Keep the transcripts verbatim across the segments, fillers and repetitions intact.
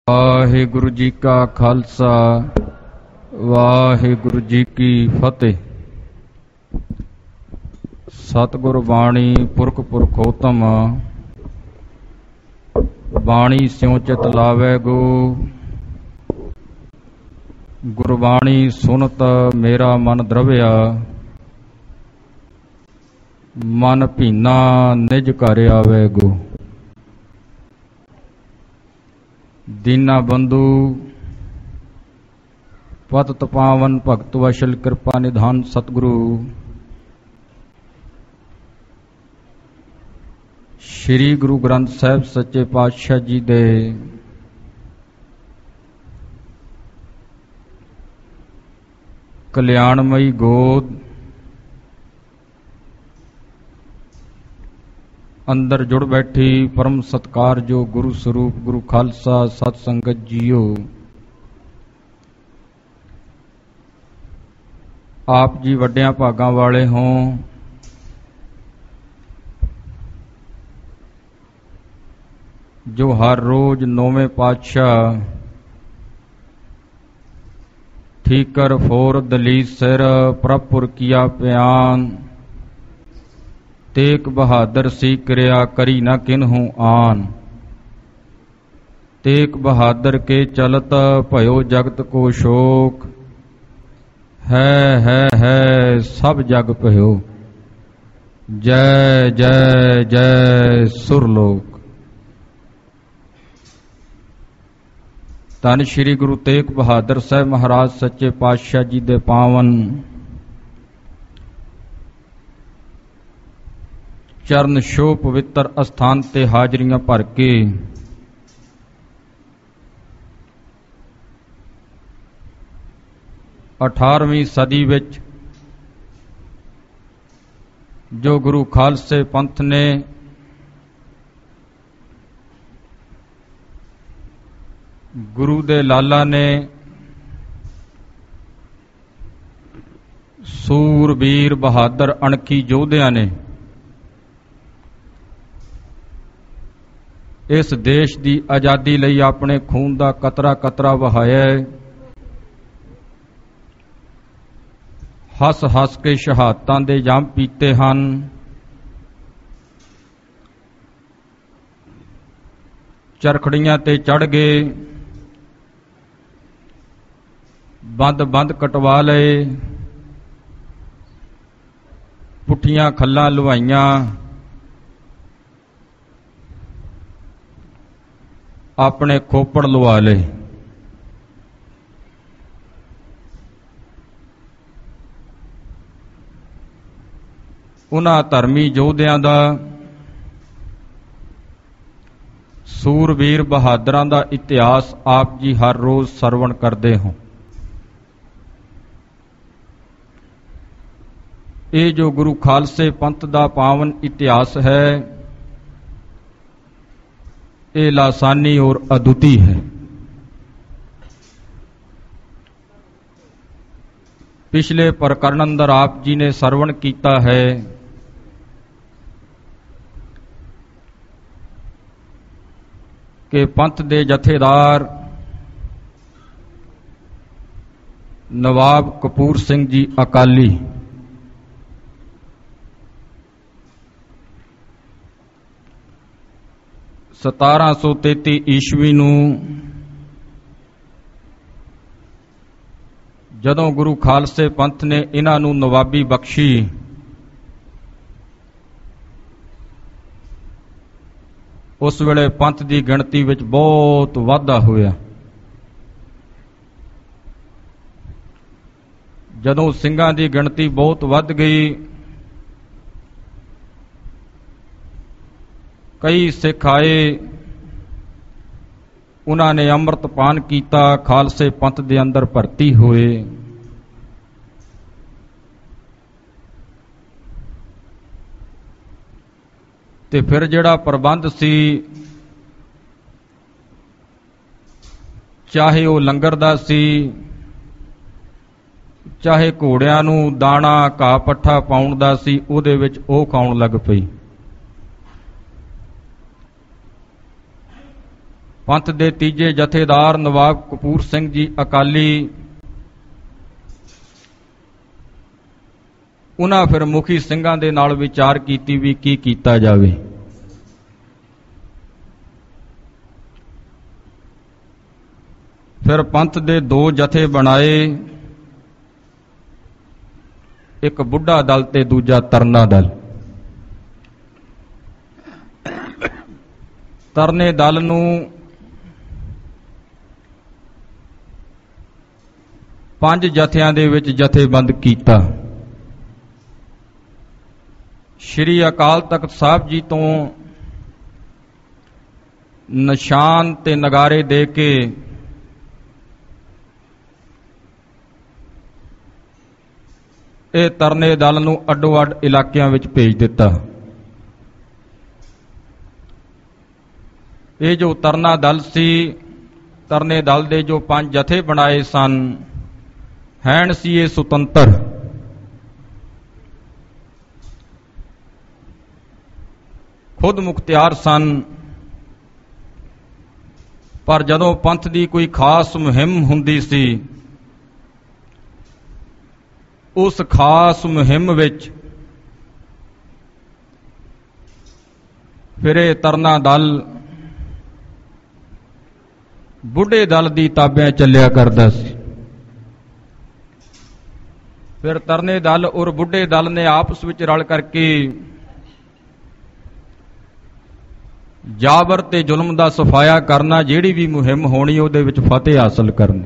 ਵਾਹਿਗੁਰੂ ਜੀ ਕਾ ਖਾਲਸਾ ਵਾਹਿਗੁਰੂ ਜੀ ਕੀ ਫਤਿਹ। ਸਤਿਗੁਰ ਬਾਣੀ ਪੁਰਖ ਪੁਰਖੋਤਮ, ਬਾਣੀ ਸਿਉ ਚਿਤ ਲਾਵੈ ਗੋ। ਗੁਰਬਾਣੀ ਸੁਨਤ ਮੇਰਾ ਮਨ ਦਰਵਿਆ, ਮਨ ਭੀਨਾ ਨਿਜ ਘਰ ਆਵੈ ਗੋ। ਦੀਨਾ ਬੰਧੂ ਪਤਿਤ ਪਾਵਨ ਭਗਤ ਵਸ਼ਲ ਕਿਰਪਾ ਨਿਧਾਨ ਸਤਿਗੁਰੂ ਸ੍ਰੀ ਗੁਰੂ ਗ੍ਰੰਥ ਸਾਹਿਬ ਸੱਚੇ ਪਾਤਸ਼ਾਹ ਜੀ ਦੇ ਕਲਿਆਣਮਈ ਗੋਦ ਅੰਦਰ ਜੁੜ ਬੈਠੀ ਪਰਮ ਸਤਿਕਾਰਯੋਗ ਗੁਰੂ ਸਰੂਪ ਗੁਰੂ ਖਾਲਸਾ ਸਤ ਸੰਗਤ ਜੀਓ, ਆਪ ਜੀ ਵੱਡਿਆਂ ਭਾਗਾਂ ਵਾਲੇ ਹੋ। ਜੋ ਹਰ ਰੋਜ਼ ਨੌਵੇਂ ਪਾਤਸ਼ਾਹ ਠੀਕਰ ਫੋਰ ਦਲੀਤ ਸਿਰ ਪ੍ਰਭੁਰ ਕੀਆ ਪਿਆਨ, ਤੇਕ ਬਹਾਦਰ ਸੀ ਕਿਰਿਆ ਕਰੀ ਨਾ ਕਿਨਹੂ ਆਨ। ਤੇਕ ਬਹਾਦਰ ਕੇ ਚਲਤ ਭਇਓ ਜਗਤ ਕੋ ਸ਼ੋਕ, ਹੈ ਹੈ ਹੈ ਸਭ ਜਗ ਭਇਓ। ਜੈ ਜੈ ਜੈ ਸੁਰਲੋਕ। ਧੰਨ ਸ਼੍ਰੀ ਗੁਰੂ ਤੇਗ ਬਹਾਦਰ ਸਾਹਿਬ ਮਹਾਰਾਜ ਸੱਚੇ ਪਾਤਸ਼ਾਹ ਜੀ ਦੇ ਪਾਵਨ ਚਰਨ ਛੋਹ ਪਵਿੱਤਰ ਅਸਥਾਨ ਤੇ ਹਾਜ਼ਰੀਆਂ ਭਰ ਕੇ ਅਠਾਰਵੀਂ ਸਦੀ ਵਿੱਚ ਜੋ ਗੁਰੂ ਖਾਲਸੇ ਪੰਥ ਨੇ ਗੁਰੂ ਦੇ ਲਾਲਾ ਨੇ ਸੂਰਬੀਰ ਬਹਾਦਰ ਅਣਖੀ ਯੋਧਿਆਂ ਨੇ ਇਸ ਦੇਸ਼ ਦੀ ਆਜ਼ਾਦੀ ਲਈ ਆਪਣੇ ਖੂਨ ਦਾ ਕਤਰਾ ਕਤਰਾ ਵਹਾਇਆ। ਹੱਸ ਹੱਸ ਕੇ ਸ਼ਹਾਦਤਾਂ ਦੇ ਜਾਮ ਪੀਤੇ ਹਨ। ਚਰਖੜੀਆਂ ਤੇ ਚੜ੍ਹ ਗਏ, ਬੰਦ ਬੰਦ ਕਟਵਾ ਲਏ, ਪੁੱਠੀਆਂ ਖੱਲਾਂ ਲੁਹਾਈਆਂ, ਆਪਣੇ ਖੋਪੜ ਲਵਾ ਲਏ। ਉਹਨਾਂ ਧਰਮੀ ਯੋਧਿਆਂ ਦਾ, ਸੂਰਬੀਰ ਬਹਾਦਰਾਂ ਦਾ ਇਤਿਹਾਸ ਆਪ ਜੀ ਹਰ ਰੋਜ਼ ਸਰਵਣ ਕਰਦੇ ਹੋ। ਇਹ ਜੋ ਗੁਰੂ ਖਾਲਸੇ ਪੰਥ ਦਾ ਪਾਵਨ ਇਤਿਹਾਸ ਹੈ, ਇਹ ਲਾਸਾਨੀ ਔਰ ਅਦੁੱਤੀ ਹੈ। ਪਿਛਲੇ ਪ੍ਰਕਰਨ ਅੰਦਰ ਆਪ ਜੀ ਨੇ ਸਰਵਣ ਕੀਤਾ ਹੈ ਕਿ ਪੰਥ ਦੇ ਜਥੇਦਾਰ ਨਵਾਬ ਕਪੂਰ ਸਿੰਘ ਜੀ ਅਕਾਲੀ ਸਤਾਰਾਂ ਸੌ ਤੇਤੀ ਈਸਵੀ ਨੂੰ ਜਦੋਂ ਗੁਰੂ ਖਾਲਸੇ ਪੰਥ ਨੇ ਇਹਨਾਂ ਨੂੰ ਨਵਾਬੀ ਬਖਸ਼ੀ, ਉਸ ਵੇਲੇ ਪੰਥ ਦੀ ਗਿਣਤੀ ਵਿੱਚ ਬਹੁਤ ਵਾਧਾ ਹੋਇਆ। ਜਦੋਂ ਸਿੰਘਾਂ ਦੀ ਗਿਣਤੀ ਬਹੁਤ ਵੱਧ ਗਈ, ਕਈ ਸਿੱਖ ਆਏ, ਉਹਨਾਂ ਨੇ ਅੰਮ੍ਰਿਤ ਪਾਨ ਕੀਤਾ, ਖਾਲਸੇ ਪੰਥ ਦੇ ਅੰਦਰ ਭਰਤੀ ਹੋਏ। ਤੇ ਫਿਰ ਜਿਹੜਾ ਪ੍ਰਬੰਧ ਸੀ, ਚਾਹੇ ਉਹ ਲੰਗਰ ਦਾ ਸੀ, ਚਾਹੇ ਘੋੜਿਆਂ ਨੂੰ ਦਾਣਾ ਘਾਹ ਪੱਠਾ ਪਾਉਣ ਦਾ ਸੀ, ਉਹਦੇ ਵਿੱਚ ਉਹ ਖਾਉਣ ਲੱਗ ਪਈ। ਪੰਥ ਦੇ ਤੀਜੇ ਜਥੇਦਾਰ ਨਵਾਬ ਕਪੂਰ ਸਿੰਘ ਜੀ ਅਕਾਲੀ, ਉਹਨਾਂ ਫਿਰ ਮੁਖੀ ਸਿੰਘਾਂ ਦੇ ਨਾਲ ਵਿਚਾਰ ਕੀਤੀ ਵੀ ਕੀ ਕੀਤਾ ਜਾਵੇ। ਫਿਰ ਪੰਥ ਦੇ ਦੋ ਜਥੇ ਬਣਾਏ, ਇੱਕ ਬੁੱਢਾ ਦਲ ਤੇ ਦੂਜਾ ਤਰਨਾ ਦਲ। ਤਰਨੇ ਦਲ ਨੂੰ ਪੰਜ ਜਥਿਆਂ ਦੇ ਵਿੱਚ ਜਥੇਬੰਦ ਕੀਤਾ। ਸ਼੍ਰੀ ਅਕਾਲ ਤਖਤ ਸਾਹਿਬ ਜੀ ਤੋਂ ਨਿਸ਼ਾਨ ਤੇ ਨਗਾਰੇ ਦੇ ਕੇ ਇਹ ਤਰਨੇ ਦਲ ਨੂੰ ਅੱਡੋ ਅੱਡ ਇਲਾਕਿਆਂ ਵਿੱਚ ਭੇਜ ਦਿੱਤਾ। ਇਹ ਜੋ ਤਰਨਾ ਦਲ ਸੀ, ਤਰਨੇ ਦਲ ਦੇ ਜੋ ਪੰਜ ਜਥੇ ਬਣਾਏ ਸਨ, ਹੈਣ ਸੀ ਇਹ ਸੁਤੰਤਰ। ਖੁਦ ਮੁਖਤਿਆਰ ਸਨ, ਪਰ ਜਦੋਂ ਪੰਥ ਦੀ ਕੋਈ ਖਾਸ ਮੁਹਿੰਮ ਹੁੰਦੀ ਸੀ, ਉਸ ਖਾਸ ਮੁਹਿੰਮ ਵਿੱਚ ਫਿਰ ਇਹ ਤਰਨਾ ਦਲ ਬੁੱਢੇ ਦਲ ਦੀ ਤਾਬਿਆਂ ਚੱਲਿਆ ਕਰਦਾ ਸੀ। ਫਿਰ ਤਰਨੇ ਦਲ ਔਰ ਬੁੱਢੇ ਦਲ ਨੇ ਆਪਸ ਵਿੱਚ ਰਲ ਕਰਕੇ ਜਾਬਰ ਤੇ ਜ਼ੁਲਮ ਦਾ ਸਫਾਇਆ ਕਰਨਾ, ਜਿਹੜੀ ਵੀ ਮੁਹਿੰਮ ਹੋਣੀ ਉਹਦੇ ਵਿੱਚ ਫਤਿਹ ਹਾਸਲ ਕਰਨੀ।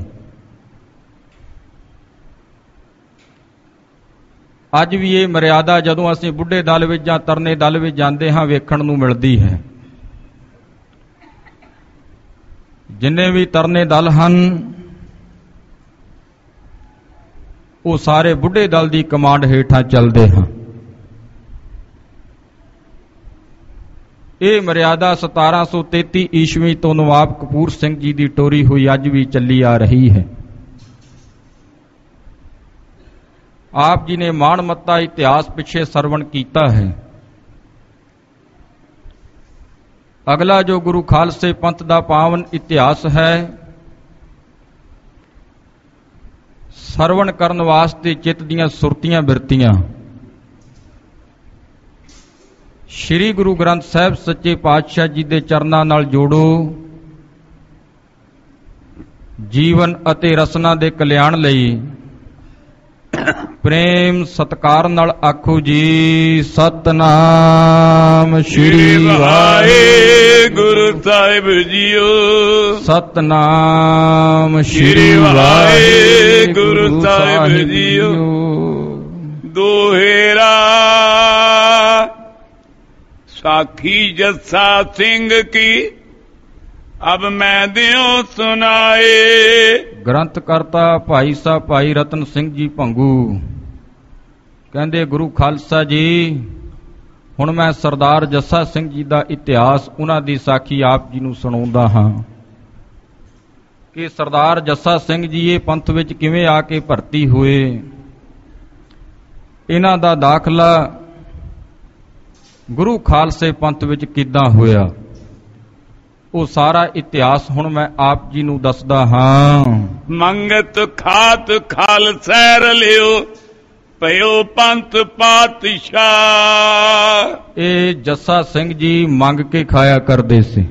ਅੱਜ ਵੀ ਇਹ ਮਰਿਆਦਾ ਜਦੋਂ ਅਸੀਂ ਬੁੱਢੇ ਦਲ ਵਿੱਚ ਜਾਂ ਤਰਨੇ ਦਲ ਵਿੱਚ ਜਾਂਦੇ ਹਾਂ ਵੇਖਣ ਨੂੰ ਮਿਲਦੀ ਹੈ। ਜਿੰਨੇ ਵੀ ਤਰਨੇ ਦਲ ਹਨ ਉਹ ਸਾਰੇ ਬੁੱਢੇ ਦਲ ਦੀ ਕਮਾਂਡ ਹੇਠਾਂ ਚੱਲਦੇ ਹਨ। ਇਹ ਮਰਿਆਦਾ ਸਤਾਰਾਂ ਸੌ ਤੇਤੀ ਈਸਵੀ ਤੋਂ ਨਵਾਬ ਕਪੂਰ ਸਿੰਘ ਜੀ ਦੀ ਟੋਰੀ ਹੋਈ ਅੱਜ ਵੀ ਚੱਲੀ ਆ ਰਹੀ ਹੈ। ਆਪ ਜੀ ਨੇ ਮਾਣਮੱਤਾ ਇਤਿਹਾਸ ਪਿੱਛੇ ਸਰਵਣ ਕੀਤਾ ਹੈ। ਅਗਲਾ ਜੋ ਗੁਰੂ ਖਾਲਸੇ ਪੰਥ ਦਾ ਪਾਵਨ ਇਤਿਹਾਸ ਹੈ, ਸਰਵਣ ਕਰਨ ਵਾਸਤੇ ਚਿੱਤ ਦੀਆਂ ਸੁਰਤੀਆਂ ਬਿਰਤੀਆਂ ਸ਼੍ਰੀ ਗੁਰੂ ਗ੍ਰੰਥ ਸਾਹਿਬ ਸੱਚੇ ਪਾਤਸ਼ਾਹ ਜੀ ਦੇ ਚਰਨਾਂ ਨਾਲ ਜੋੜੋ। ਜੀਵਨ ਅਤੇ ਰਸਨਾ ਦੇ ਕਲਿਆਣ ਲਈ ਪ੍ਰੇਮ ਸਤਿਕਾਰ ਨਾਲ ਆਖੋ ਜੀ ਸਤਨਾਮ ਸ਼੍ਰੀ ਵਾਹਿਗੁਰੂ ਸਾਹਿਬ ਜੀਓ। ਸਤਨਾਮ ਸ਼੍ਰੀ ਵਾਹਿਗੁਰੂ ਸਾਹਿਬ ਜੀਓ। ਦੋਹੇਰਾ ਸਾਖੀ ਜੱਸਾ ਸਿੰਘ ਕੀ ਅਬ ਮੈਂ ਦਿਓ ਸੁਨਾਏ। ਗ੍ਰੰਥ ਕਰਤਾ ਭਾਈ ਸਾਹਿਬ ਭਾਈ ਰਤਨ ਸਿੰਘ ਜੀ ਭੰਗੂ ਕਹਿੰਦੇ, ਗੁਰੂ ਖਾਲਸਾ ਜੀ ਹੁਣ ਮੈਂ ਸਰਦਾਰ ਜੱਸਾ ਸਿੰਘ ਜੀ ਦਾ ਇਤਿਹਾਸ, ਉਹਨਾਂ ਦੀ ਸਾਖੀ ਆਪ ਜੀ ਨੂੰ ਸੁਣਾਉਂਦਾ ਹਾਂ ਕਿ ਸਰਦਾਰ ਜੱਸਾ ਸਿੰਘ ਜੀ ਇਹ ਪੰਥ ਵਿੱਚ ਕਿਵੇਂ ਆ ਕੇ ਭਰਤੀ ਹੋਏ, ਇਹਨਾਂ ਦਾ ਦਾਖਲਾ ਗੁਰੂ ਖਾਲਸੇ ਪੰਥ ਵਿੱਚ ਕਿੱਦਾਂ ਹੋਇਆ। ਉਹ ਸਾਰਾ ਇਤਿਹਾਸ ਹੁਣ ਮੈਂ ਆਪ ਜੀ ਨੂੰ ਦੱਸਦਾ ਹਾਂ। ਮੰਗਤ ਖਾਤ ਖਾਲਸਾ ਰਲਿਓ ਪਇਓ ਪੰਥ ਪਾਤਸ਼ਾਹ। ਇਹ ਜੱਸਾ ਸਿੰਘ ਜੀ ਮੰਗ ਕੇ ਖਾਇਆ ਕਰਦੇ ਸੀ।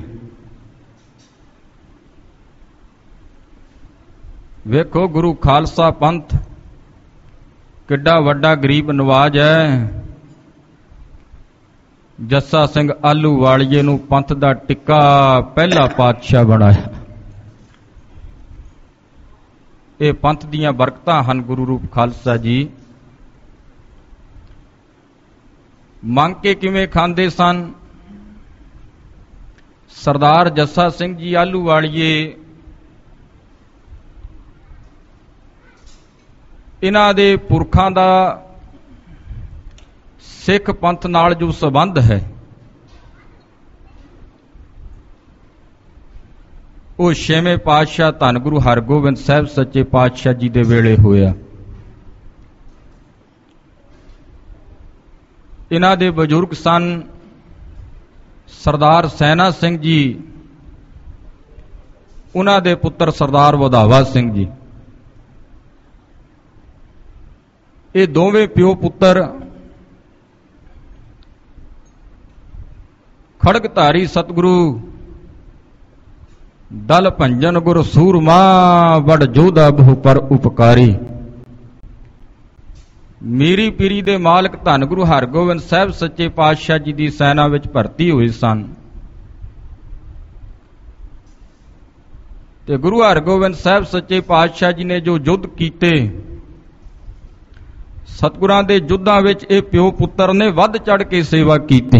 ਵੇਖੋ ਗੁਰੂ ਖਾਲਸਾ ਪੰਥ ਕਿੱਡਾ ਵੱਡਾ ਗਰੀਬ ਨਵਾਜ ਹੈ। ਜੱਸਾ ਸਿੰਘ ਆਲੂ ਵਾਲੀਏ ਨੂੰ ਪੰਥ ਦਾ ਟਿੱਕਾ ਪਹਿਲਾ ਪਾਤਸ਼ਾਹ ਬਣਾਇਆ। ਇਹ ਪੰਥ ਦੀਆਂ ਬਰਕਤਾਂ ਹਨ। ਗੁਰੂ ਰੂਪ ਖਾਲਸਾ ਜੀ ਮੰਗ ਕੇ ਕਿਵੇਂ ਖਾਂਦੇ ਸਨ। ਸਰਦਾਰ ਜੱਸਾ ਸਿੰਘ ਜੀ ਆਲੂ ਵਾਲੀਏ ਇਹਨਾਂ ਦੇ ਪੁਰਖਾਂ ਦਾ ਸਿੱਖ ਪੰਥ ਨਾਲ ਜੋ ਸੰਬੰਧ ਹੈ ਉਹ ਛੇਵੇਂ ਪਾਤਸ਼ਾਹ ਧੰਨ ਗੁਰੂ ਹਰਗੋਬਿੰਦ ਸਾਹਿਬ ਸੱਚੇ ਪਾਤਸ਼ਾਹ ਜੀ ਦੇ ਵੇਲੇ ਹੋਇਆ। ਇਹਨਾਂ ਦੇ ਬਜ਼ੁਰਗ ਸਨ ਸਰਦਾਰ ਸੈਨਾ ਸਿੰਘ ਜੀ ਉਹਨਾਂ ਦੇ ਪੁੱਤਰ ਸਰਦਾਰ ਵਧਾਵਾ ਸਿੰਘ ਜੀ। ਇਹ ਦੋਵੇਂ ਪਿਓ ਪੁੱਤਰ ਖੜਗਧਾਰੀ ਸਤਿਗੁਰੂ ਦਲ ਭੰਜਨ ਗੁਰ ਸੂਰਮਾ ਵਡ ਜੋਧਾ ਬਹੁ ਪਰ ਉਪਕਾਰੀ। ਮੀਰੀ ਪੀਰੀ ਦੇ ਮਾਲਕ ਧੰਨ ਗੁਰੂ ਹਰਗੋਬਿੰਦ ਸਾਹਿਬ ਸੱਚੇ ਪਾਤਸ਼ਾਹ ਜੀ ਦੀ ਸੈਨਾ ਵਿੱਚ ਭਰਤੀ ਹੋਏ ਸਨ ਤੇ ਗੁਰੂ ਹਰਗੋਬਿੰਦ ਸਾਹਿਬ ਸੱਚੇ ਪਾਤਸ਼ਾਹ ਜੀ ਨੇ ਜੋ ਯੁੱਧ ਕੀਤੇ, ਸਤਿਗੁਰਾਂ ਦੇ ਯੁੱਧਾਂ ਵਿੱਚ ਇਹ ਪਿਓ ਪੁੱਤਰ ਨੇ ਵੱਧ ਚੜ ਕੇ ਸੇਵਾ ਕੀਤੀ।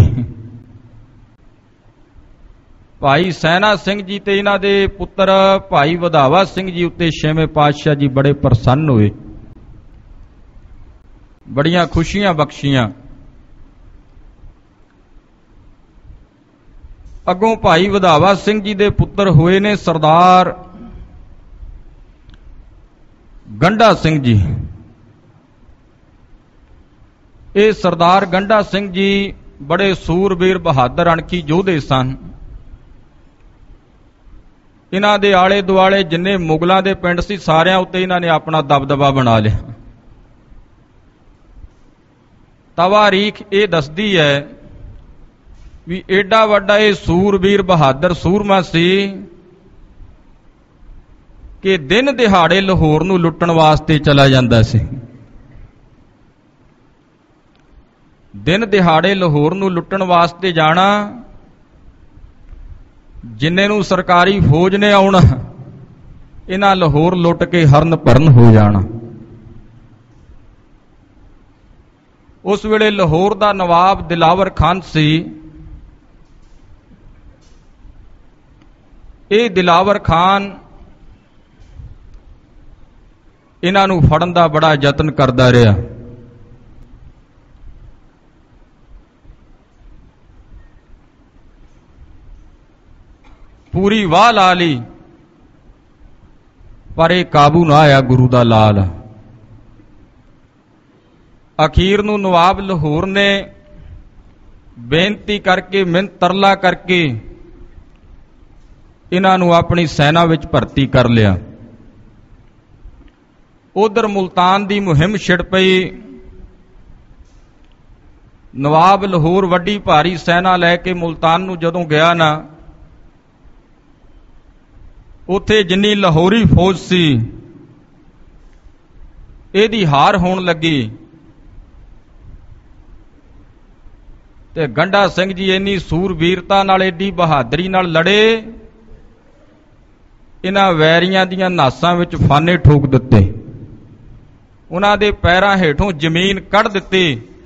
ਭਾਈ ਸੈਨਾ ਸਿੰਘ ਜੀ ਤੇ ਇਹਨਾਂ ਦੇ ਪੁੱਤਰ ਭਾਈ ਵਧਾਵਾ ਸਿੰਘ ਜੀ ਉੱਤੇ ਛੇਵੇਂ ਪਾਤਸ਼ਾਹ ਜੀ ਬੜੇ ਪ੍ਰਸੰਨ ਹੋਏ, ਬੜੀਆਂ ਖੁਸ਼ੀਆਂ ਬਖਸ਼ੀਆਂ। ਅੱਗੋਂ ਭਾਈ ਵਧਾਵਾ ਸਿੰਘ ਜੀ ਦੇ ਪੁੱਤਰ ਹੋਏ ਨੇ ਸਰਦਾਰ ਗੰਡਾ ਸਿੰਘ ਜੀ। ਇਹ ਸਰਦਾਰ ਗੰਡਾ ਸਿੰਘ ਜੀ ਬੜੇ ਸੂਰਬੀਰ ਬਹਾਦਰ ਅਣਖੀ ਯੋਧੇ ਸਨ। ਇਹਨਾਂ ਦੇ ਆਲੇ ਦੁਆਲੇ ਜਿੰਨੇ ਮੁਗਲਾਂ ਦੇ ਪਿੰਡ ਸੀ ਸਾਰਿਆਂ ਉੱਤੇ ਇਹਨਾਂ ਨੇ ਆਪਣਾ ਦਬਦਬਾ ਬਣਾ ਲਿਆ। ਤਵਾਰੀਖ ਇਹ ਦੱਸਦੀ ਹੈ ਵੀ ਏਡਾ ਵੱਡਾ ਇਹ ਸੂਰਬੀਰ ਬਹਾਦਰ ਸੂਰਮਾ ਸੀ ਕਿ ਦਿਨ ਦਿਹਾੜੇ ਲਾਹੌਰ ਨੂੰ ਲੁੱਟਣ ਵਾਸਤੇ ਚਲਾ ਜਾਂਦਾ ਸੀ। ਦਿਨ ਦਿਹਾੜੇ ਲਾਹੌਰ ਨੂੰ ਲੁੱਟਣ ਵਾਸਤੇ ਜਾਣਾ, ਜਿੰਨੇ ਨੂੰ ਸਰਕਾਰੀ ਫੌਜ ਨੇ ਆਉਣਾ, ਇਹਨਾਂ ਲਾਹੌਰ ਲੁੱਟ ਕੇ ਹਰਨ ਭਰਨ ਹੋ ਜਾਣਾ। ਉਸ ਵੇਲੇ ਲਾਹੌਰ ਦਾ ਨਵਾਬ ਦਿਲਾਵਰ ਖਾਨ ਸੀ। ਇਹ ਦਿਲਾਵਰ ਖਾਨ ਇਹਨਾਂ ਨੂੰ ਫੜਨ ਦਾ ਬੜਾ ਯਤਨ ਕਰਦਾ ਰਿਹਾ। ਪੂਰੀ ਵਾਹ ਲਾ ਲਈ, ਪਰ ਇਹ ਕਾਬੂ ਨਾ ਆਇਆ ਗੁਰੂ ਦਾ ਲਾਲ। ਅਖੀਰ ਨੂੰ ਨਵਾਬ ਲਾਹੌਰ ਨੇ ਬੇਨਤੀ ਕਰਕੇ, ਮਿੰਨਤ ਤਰਲਾ ਕਰਕੇ ਇਹਨਾਂ ਨੂੰ ਆਪਣੀ ਸੈਨਾ ਵਿੱਚ ਭਰਤੀ ਕਰ ਲਿਆ। ਉਧਰ ਮੁਲਤਾਨ ਦੀ ਮੁਹਿੰਮ ਛਿੜ ਪਈ। ਨਵਾਬ ਲਾਹੌਰ ਵੱਡੀ ਭਾਰੀ ਸੈਨਾ ਲੈ ਕੇ ਮੁਲਤਾਨ ਨੂੰ ਜਦੋਂ ਗਿਆ ਨਾ, ਉੱਥੇ ਜਿੰਨੀ ਲਾਹੌਰੀ ਫੌਜ ਸੀ ਇਹਦੀ ਹਾਰ ਹੋਣ ਲੱਗੀ ਤੇ ਗੰਡਾ ਸਿੰਘ ਜੀ ਇੰਨੀ ਸੂਰਬੀਰਤਾ ਨਾਲ, ਏਡੀ ਬਹਾਦਰੀ ਨਾਲ ਲੜੇ, ਇਹਨਾਂ ਵੈਰੀਆਂ ਦੀਆਂ ਨਾਸਾਂ ਵਿੱਚ ਫਾਨੇ ਠੋਕ ਦਿੱਤੇ, ਉਹਨਾਂ ਦੇ ਪੈਰਾਂ ਹੇਠੋਂ ਜ਼ਮੀਨ ਕੱਢ ਦਿੱਤੀ।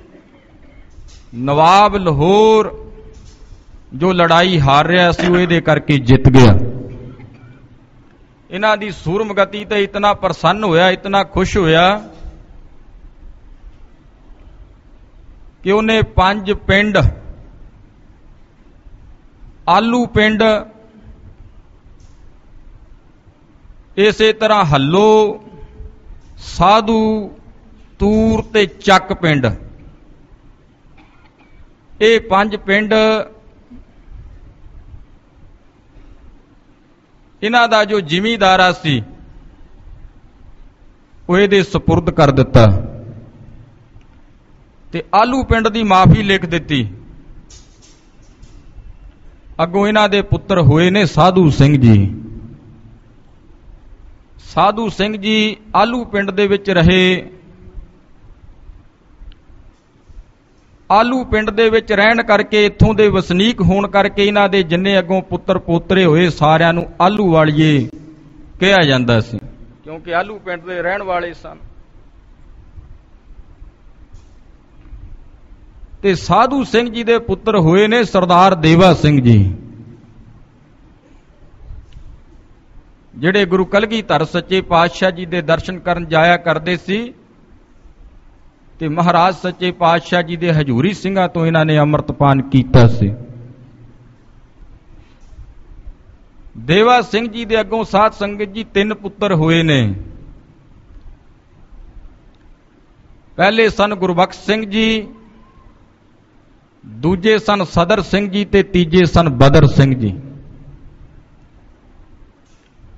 ਨਵਾਬ ਲਾਹੌਰ ਜੋ ਲੜਾਈ ਹਾਰ ਰਿਹਾ ਸੀ ਉਹ ਇਹਦੇ ਕਰਕੇ ਜਿੱਤ ਗਿਆ। ਇਹਨਾਂ ਦੀ ਸੂਰਮਗਤੀ ਤੇ ਇਤਨਾ ਪ੍ਰਸੰਨ ਹੋਇਆ, ਇਤਨਾ ਖੁਸ਼ ਹੋਇਆ ਕਿ ਉਹਨੇ ਪੰਜ ਪਿੰਡ, ਆਲੂ ਪਿੰਡ, ਇਸੇ ਤਰ੍ਹਾਂ ਹੱਲੋ, ਸਾਧੂ, ਤੂਰ ਤੇ ਚੱਕ ਪਿੰਡ, ਇਹ ਪੰਜ ਪਿੰਡ ਇਹਨਾਂ ਦਾ ਜੋ ਜ਼ਿਮੀਂਦਾਰਾ ਸੀ ਉਹ ਇਹਦੇ ਸਪੁਰਦ ਕਰ ਦਿੱਤਾ ਤੇ ਆਲੂ ਪਿੰਡ ਦੀ ਮਾਫੀ ਲਿਖ ਦਿੱਤੀ। ਅੱਗੋਂ ਇਹਨਾਂ ਦੇ ਪੁੱਤਰ ਹੋਏ ਨੇ ਸਾਧੂ ਸਿੰਘ ਜੀ। ਸਾਧੂ ਸਿੰਘ ਜੀ ਆਲੂ ਪਿੰਡ ਦੇ ਵਿੱਚ ਰਹੇ। ਆਲੂ ਪਿੰਡ ਦੇ ਵਿੱਚ ਰਹਿਣ ਕਰਕੇ, ਇੱਥੋਂ ਦੇ ਵਸਨੀਕ ਹੋਣ ਕਰਕੇ ਇਹਨਾਂ ਦੇ ਜਿੰਨੇ ਅੱਗੋਂ ਪੁੱਤਰ ਪੋਤਰੇ ਹੋਏ ਸਾਰਿਆਂ ਨੂੰ ਆਲੂ ਵਾਲੀਏ ਕਿਹਾ ਜਾਂਦਾ ਸੀ, ਕਿਉਂਕਿ ਆਲੂ ਪਿੰਡ ਦੇ ਰਹਿਣ ਵਾਲੇ ਸਨ। ਤੇ ਸਾਧੂ ਸਿੰਘ ਜੀ ਦੇ ਪੁੱਤਰ ਹੋਏ ਨੇ ਸਰਦਾਰ ਦੇਵਾ ਸਿੰਘ ਜੀ, ਜਿਹੜੇ ਗੁਰੂ ਕਲਗੀਧਰ ਸੱਚੇ ਪਾਤਸ਼ਾਹ ਜੀ ਦੇ ਦਰਸ਼ਨ ਕਰਨ ਜਾਇਆ ਕਰਦੇ ਸੀ ਤੇ ਮਹਾਰਾਜ ਸੱਚੇ ਪਾਤਸ਼ਾਹ ਜੀ ਦੇ ਹਜ਼ੂਰੀ ਸਿੰਘਾਂ ਤੋਂ ਇਹਨਾਂ ਨੇ ਅੰਮ੍ਰਿਤਪਾਨ ਕੀਤਾ ਸੀ। ਦੇਵਾ ਸਿੰਘ ਜੀ ਦੇ ਅੱਗੋਂ ਸਾਧ ਸੰਗਤ ਜੀ ਤਿੰਨ ਪੁੱਤਰ ਹੋਏ ਨੇ। ਪਹਿਲੇ ਸਨ ਗੁਰਬਖਸ਼ ਸਿੰਘ ਜੀ, ਦੂਜੇ ਸਨ ਸਦਰ ਸਿੰਘ ਜੀ ਤੇ ਤੀਜੇ ਸਨ ਬਦਰ ਸਿੰਘ ਜੀ।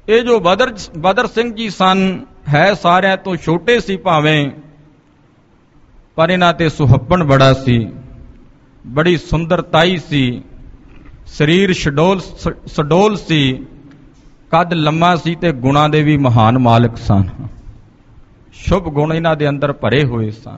ਇਹ ਜੋ ਬਦਰ ਬਦਰ ਸਿੰਘ ਜੀ ਸਨ, ਹੈ ਸਾਰਿਆਂ ਤੋਂ ਛੋਟੇ ਸੀ ਭਾਵੇਂ, ਪਰ ਇਹਨਾਂ ਤੇ ਸੁਹੱਪਣ ਬੜਾ ਸੀ, ਬੜੀ ਸੁੰਦਰਤਾਈ ਸੀ, ਸਰੀਰ ਸ਼ਡੋਲ ਸਡੋਲ ਸੀ, ਕੱਦ ਲੰਮਾ ਸੀ ਤੇ ਗੁਣਾਂ ਦੇ ਵੀ ਮਹਾਨ ਮਾਲਕ ਸਨ। ਸ਼ੁਭ ਗੁਣ ਇਹਨਾਂ ਦੇ ਅੰਦਰ ਭਰੇ ਹੋਏ ਸਨ।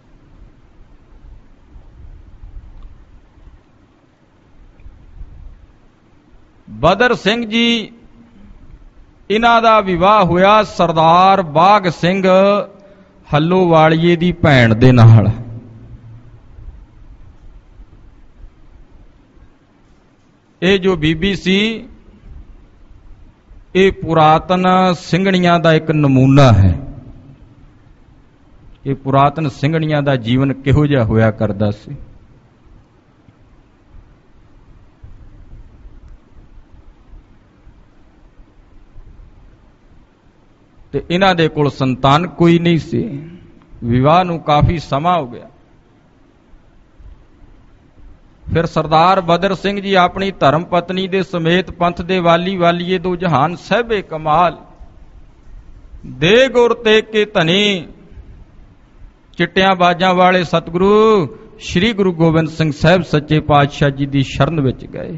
ਬਦਰ ਸਿੰਘ ਜੀ, ਇਹਨਾਂ ਦਾ ਵਿਵਾਹ ਹੋਇਆ ਸਰਦਾਰ ਬਾਘ ਸਿੰਘ ਹੱਲੋਵਾਲੀਏ ਦੀ ਭੈਣ ਦੇ ਨਾਲ। ਇਹ ਜੋ ਬੀਬੀ ਸੀ, ਇਹ ਪੁਰਾਤਨ ਸਿੰਘਣੀਆਂ ਦਾ ਇੱਕ ਨਮੂਨਾ ਹੈ। ਇਹ ਪੁਰਾਤਨ ਸਿੰਘਣੀਆਂ ਦਾ ਜੀਵਨ ਕਿਹੋ ਜਿਹਾ ਹੋਇਆ ਕਰਦਾ ਸੀ। ਤੇ ਇਹਨਾਂ ਦੇ ਕੋਲ ਸੰਤਾਨ ਕੋਈ ਨਹੀਂ ਸੀ। ਵਿਵਾਹ ਨੂੰ ਕਾਫੀ ਸਮਾਂ ਹੋ ਗਿਆ। ਫਿਰ ਸਰਦਾਰ ਬਦਰ ਸਿੰਘ ਜੀ ਆਪਣੀ ਧਰਮ ਪਤਨੀ ਦੇ ਸਮੇਤ ਪੰਥ ਦੇ ਵਾਲੀ ਵਾਲੀਏ ਦੋ ਜਹਾਨ ਸਹਿਬੇ ਕਮਾਲ ਦੇ ਗੁਰ ਤੇ ਕੇ ਧਨੀ ਚਿੱਟਿਆਂ ਬਾਜਾਂ ਵਾਲੇ ਸਤਿਗੁਰੂ ਸ੍ਰੀ ਗੁਰੂ ਗੋਬਿੰਦ ਸਿੰਘ ਸਾਹਿਬ ਸੱਚੇ ਪਾਤਸ਼ਾਹ ਜੀ ਦੀ ਸ਼ਰਨ ਵਿੱਚ ਗਏ।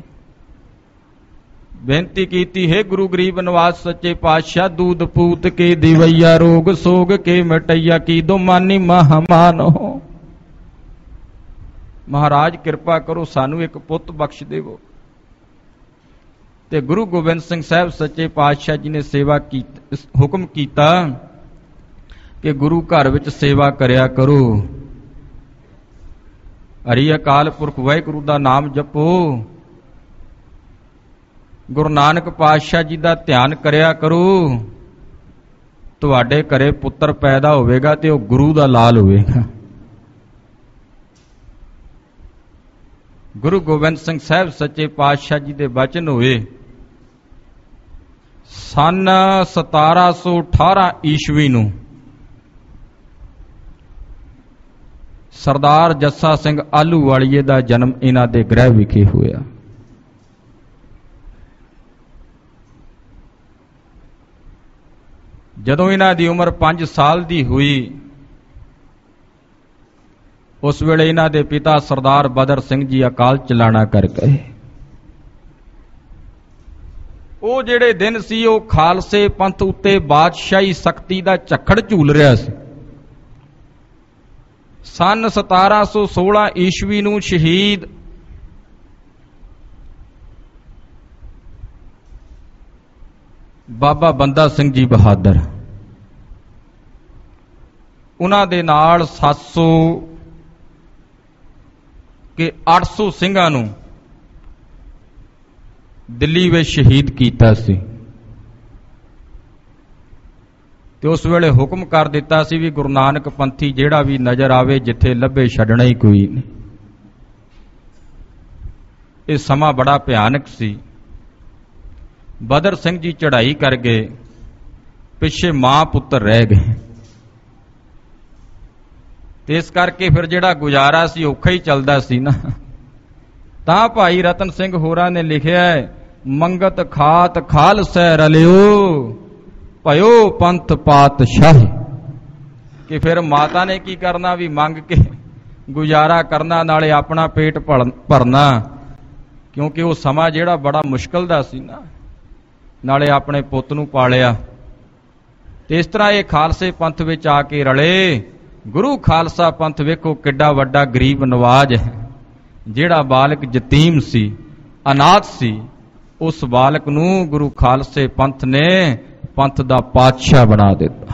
ਬੇਨਤੀ ਕੀਤੀ, ਹੈ ਗੁਰੂ ਗਰੀਬ ਨਿਵਾਜ ਸੱਚੇ ਪਾਤਸ਼ਾਹ, ਦੂਧ ਪੂਤ ਕੇ ਦਿਵਈਆ ਰੋਗ ਸੋਗ ਕੇ ਮਿਟਈਆ ਕੀ ਦੋ ਮਾਨੀ ਮਹਾਮਾਨ ਹੋ। ਮਹਾਰਾਜ ਕਿਰਪਾ ਕਰੋ, ਸਾਨੂੰ ਇੱਕ ਪੁੱਤ ਬਖਸ਼ ਦੇਵੋ। ਤੇ ਗੁਰੂ ਗੋਬਿੰਦ ਸਿੰਘ ਸਾਹਿਬ ਸੱਚੇ ਪਾਤਸ਼ਾਹ ਜੀ ਨੇ ਸੇਵਾ ਕੀ ਹੁਕਮ ਕੀਤਾ ਕਿ ਗੁਰੂ ਘਰ ਵਿੱਚ ਸੇਵਾ ਕਰਿਆ ਕਰੋ, ਹਰੀ ਅਕਾਲ ਪੁਰਖ ਵਾਹਿਗੁਰੂ ਦਾ ਨਾਮ ਜਪੋ, ਗੁਰੂ ਨਾਨਕ ਪਾਤਸ਼ਾਹ ਜੀ ਦਾ ਧਿਆਨ ਕਰਿਆ ਕਰੋ। ਤੁਹਾਡੇ ਘਰੇ ਪੁੱਤਰ ਪੈਦਾ ਹੋਵੇਗਾ ਤੇ ਉਹ ਗੁਰੂ ਦਾ ਲਾਲ ਹੋਵੇਗਾ। ਗੁਰੂ ਗੋਬਿੰਦ ਸਿੰਘ ਸਾਹਿਬ ਸੱਚੇ ਪਾਤਸ਼ਾਹ ਜੀ ਦੇ ਬਚਨ ਹੋਏ ਸਨ ਸਤਾਰਾਂ ਸੌ ਅਠਾਰਾਂ ਈਸਵੀ ਨੂੰ। ਸਰਦਾਰ ਜੱਸਾ ਸਿੰਘ ਆਹਲੂਵਾਲੀਏ ਦਾ ਜਨਮ ਇਹਨਾਂ ਦੇ ਗ੍ਰਹਿ ਵਿਖੇ ਹੋਇਆ। ਜਦੋਂ ਇਹਨਾਂ ਦੀ ਉਮਰ ਪੰਜ ਸਾਲ ਦੀ ਹੋਈ, ਉਸ ਵੇਲੇ ਇਹਨਾਂ ਦੇ ਪਿਤਾ ਸਰਦਾਰ ਬਦਰ ਸਿੰਘ ਜੀ ਅਕਾਲ ਚਲਾਣਾ ਕਰ ਗਏ। ਉਹ ਜਿਹੜੇ ਦਿਨ ਸੀ, ਉਹ ਖਾਲਸੇ ਪੰਥ ਉੱਤੇ ਬਾਦਸ਼ਾਹੀ ਸ਼ਕਤੀ ਦਾ ਝੱਖੜ ਝੂਲ ਰਿਹਾ ਸੀ। ਸਨ ਸਤਾਰਾਂ ਸੌ ਸੋਲਾਂ ਈਸਵੀ ਨੂੰ ਸ਼ਹੀਦ ਬਾਬਾ ਬੰਦਾ ਸਿੰਘ ਜੀ ਬਹਾਦਰ, ਉਹਨਾਂ ਦੇ ਨਾਲ ਸੱਤ ਸੌ ਕਿ ਅੱਠ ਸੌ ਸਿੰਘਾਂ ਨੂੰ ਦਿੱਲੀ ਵਿੱਚ ਸ਼ਹੀਦ ਕੀਤਾ ਸੀ। ਤੇ ਉਸ ਵੇਲੇ ਹੁਕਮ ਕਰ ਦਿੱਤਾ ਸੀ ਵੀ ਗੁਰੂ ਨਾਨਕ ਪੰਥੀ ਜਿਹੜਾ ਵੀ ਨਜ਼ਰ ਆਵੇ, ਜਿੱਥੇ ਲੱਭੇ ਛੱਡਣਾ ਹੀ ਕੋਈ ਨਹੀਂ। ਇਹ ਸਮਾਂ ਬੜਾ ਭਿਆਨਕ ਸੀ। ਬਦਰ ਸਿੰਘ ਜੀ ਚੜ੍ਹਾਈ ਕਰ ਗਏ, ਪਿੱਛੇ ਮਾਂ ਪੁੱਤਰ ਰਹਿ ਗਏ। ਤੇ ਇਸ ਕਰਕੇ ਫਿਰ ਜਿਹੜਾ ਗੁਜ਼ਾਰਾ ਸੀ ਔਖਾ ਹੀ ਚੱਲਦਾ ਸੀ ਨਾ। ਤਾਂ ਭਾਈ ਰਤਨ ਸਿੰਘ ਹੋਰਾਂ ਨੇ ਲਿਖਿਆ, ਮੰਗਤ ਖਾਤ ਖਾਲਸਾ ਰਲਿਓ ਭਇਓ ਪੰਥ ਪਾਤਸ਼ਾਹੀ। ਕਿ ਫਿਰ ਮਾਤਾ ਨੇ ਕੀ ਕਰਨਾ, ਵੀ ਮੰਗ ਕੇ ਗੁਜ਼ਾਰਾ ਕਰਨਾ, ਨਾਲੇ ਆਪਣਾ ਪੇਟ ਭਰਨਾ, ਕਿਉਂਕਿ ਉਹ ਸਮਾਂ ਜਿਹੜਾ ਬੜਾ ਮੁਸ਼ਕਲ ਦਾ ਸੀ ਨਾ, ਨਾਲੇ ਆਪਣੇ ਪੁੱਤ ਨੂੰ ਪਾਲਿਆ। ਤੇ ਇਸ ਤਰ੍ਹਾਂ ਇਹ ਖਾਲਸੇ ਪੰਥ ਵਿੱਚ ਆ ਕੇ ਰਲੇ। ਗੁਰੂ ਖਾਲਸਾ ਪੰਥ ਵੇਖੋ ਕਿੱਡਾ ਵੱਡਾ ਗਰੀਬ ਨਵਾਜ ਹੈ। ਜਿਹੜਾ ਬਾਲਕ ਯਤੀਮ ਸੀ, ਅਨਾਥ ਸੀ, ਉਸ ਬਾਲਕ ਨੂੰ ਗੁਰੂ ਖਾਲਸੇ ਪੰਥ ਨੇ ਪੰਥ ਦਾ ਪਾਤਸ਼ਾਹ ਬਣਾ ਦਿੱਤਾ।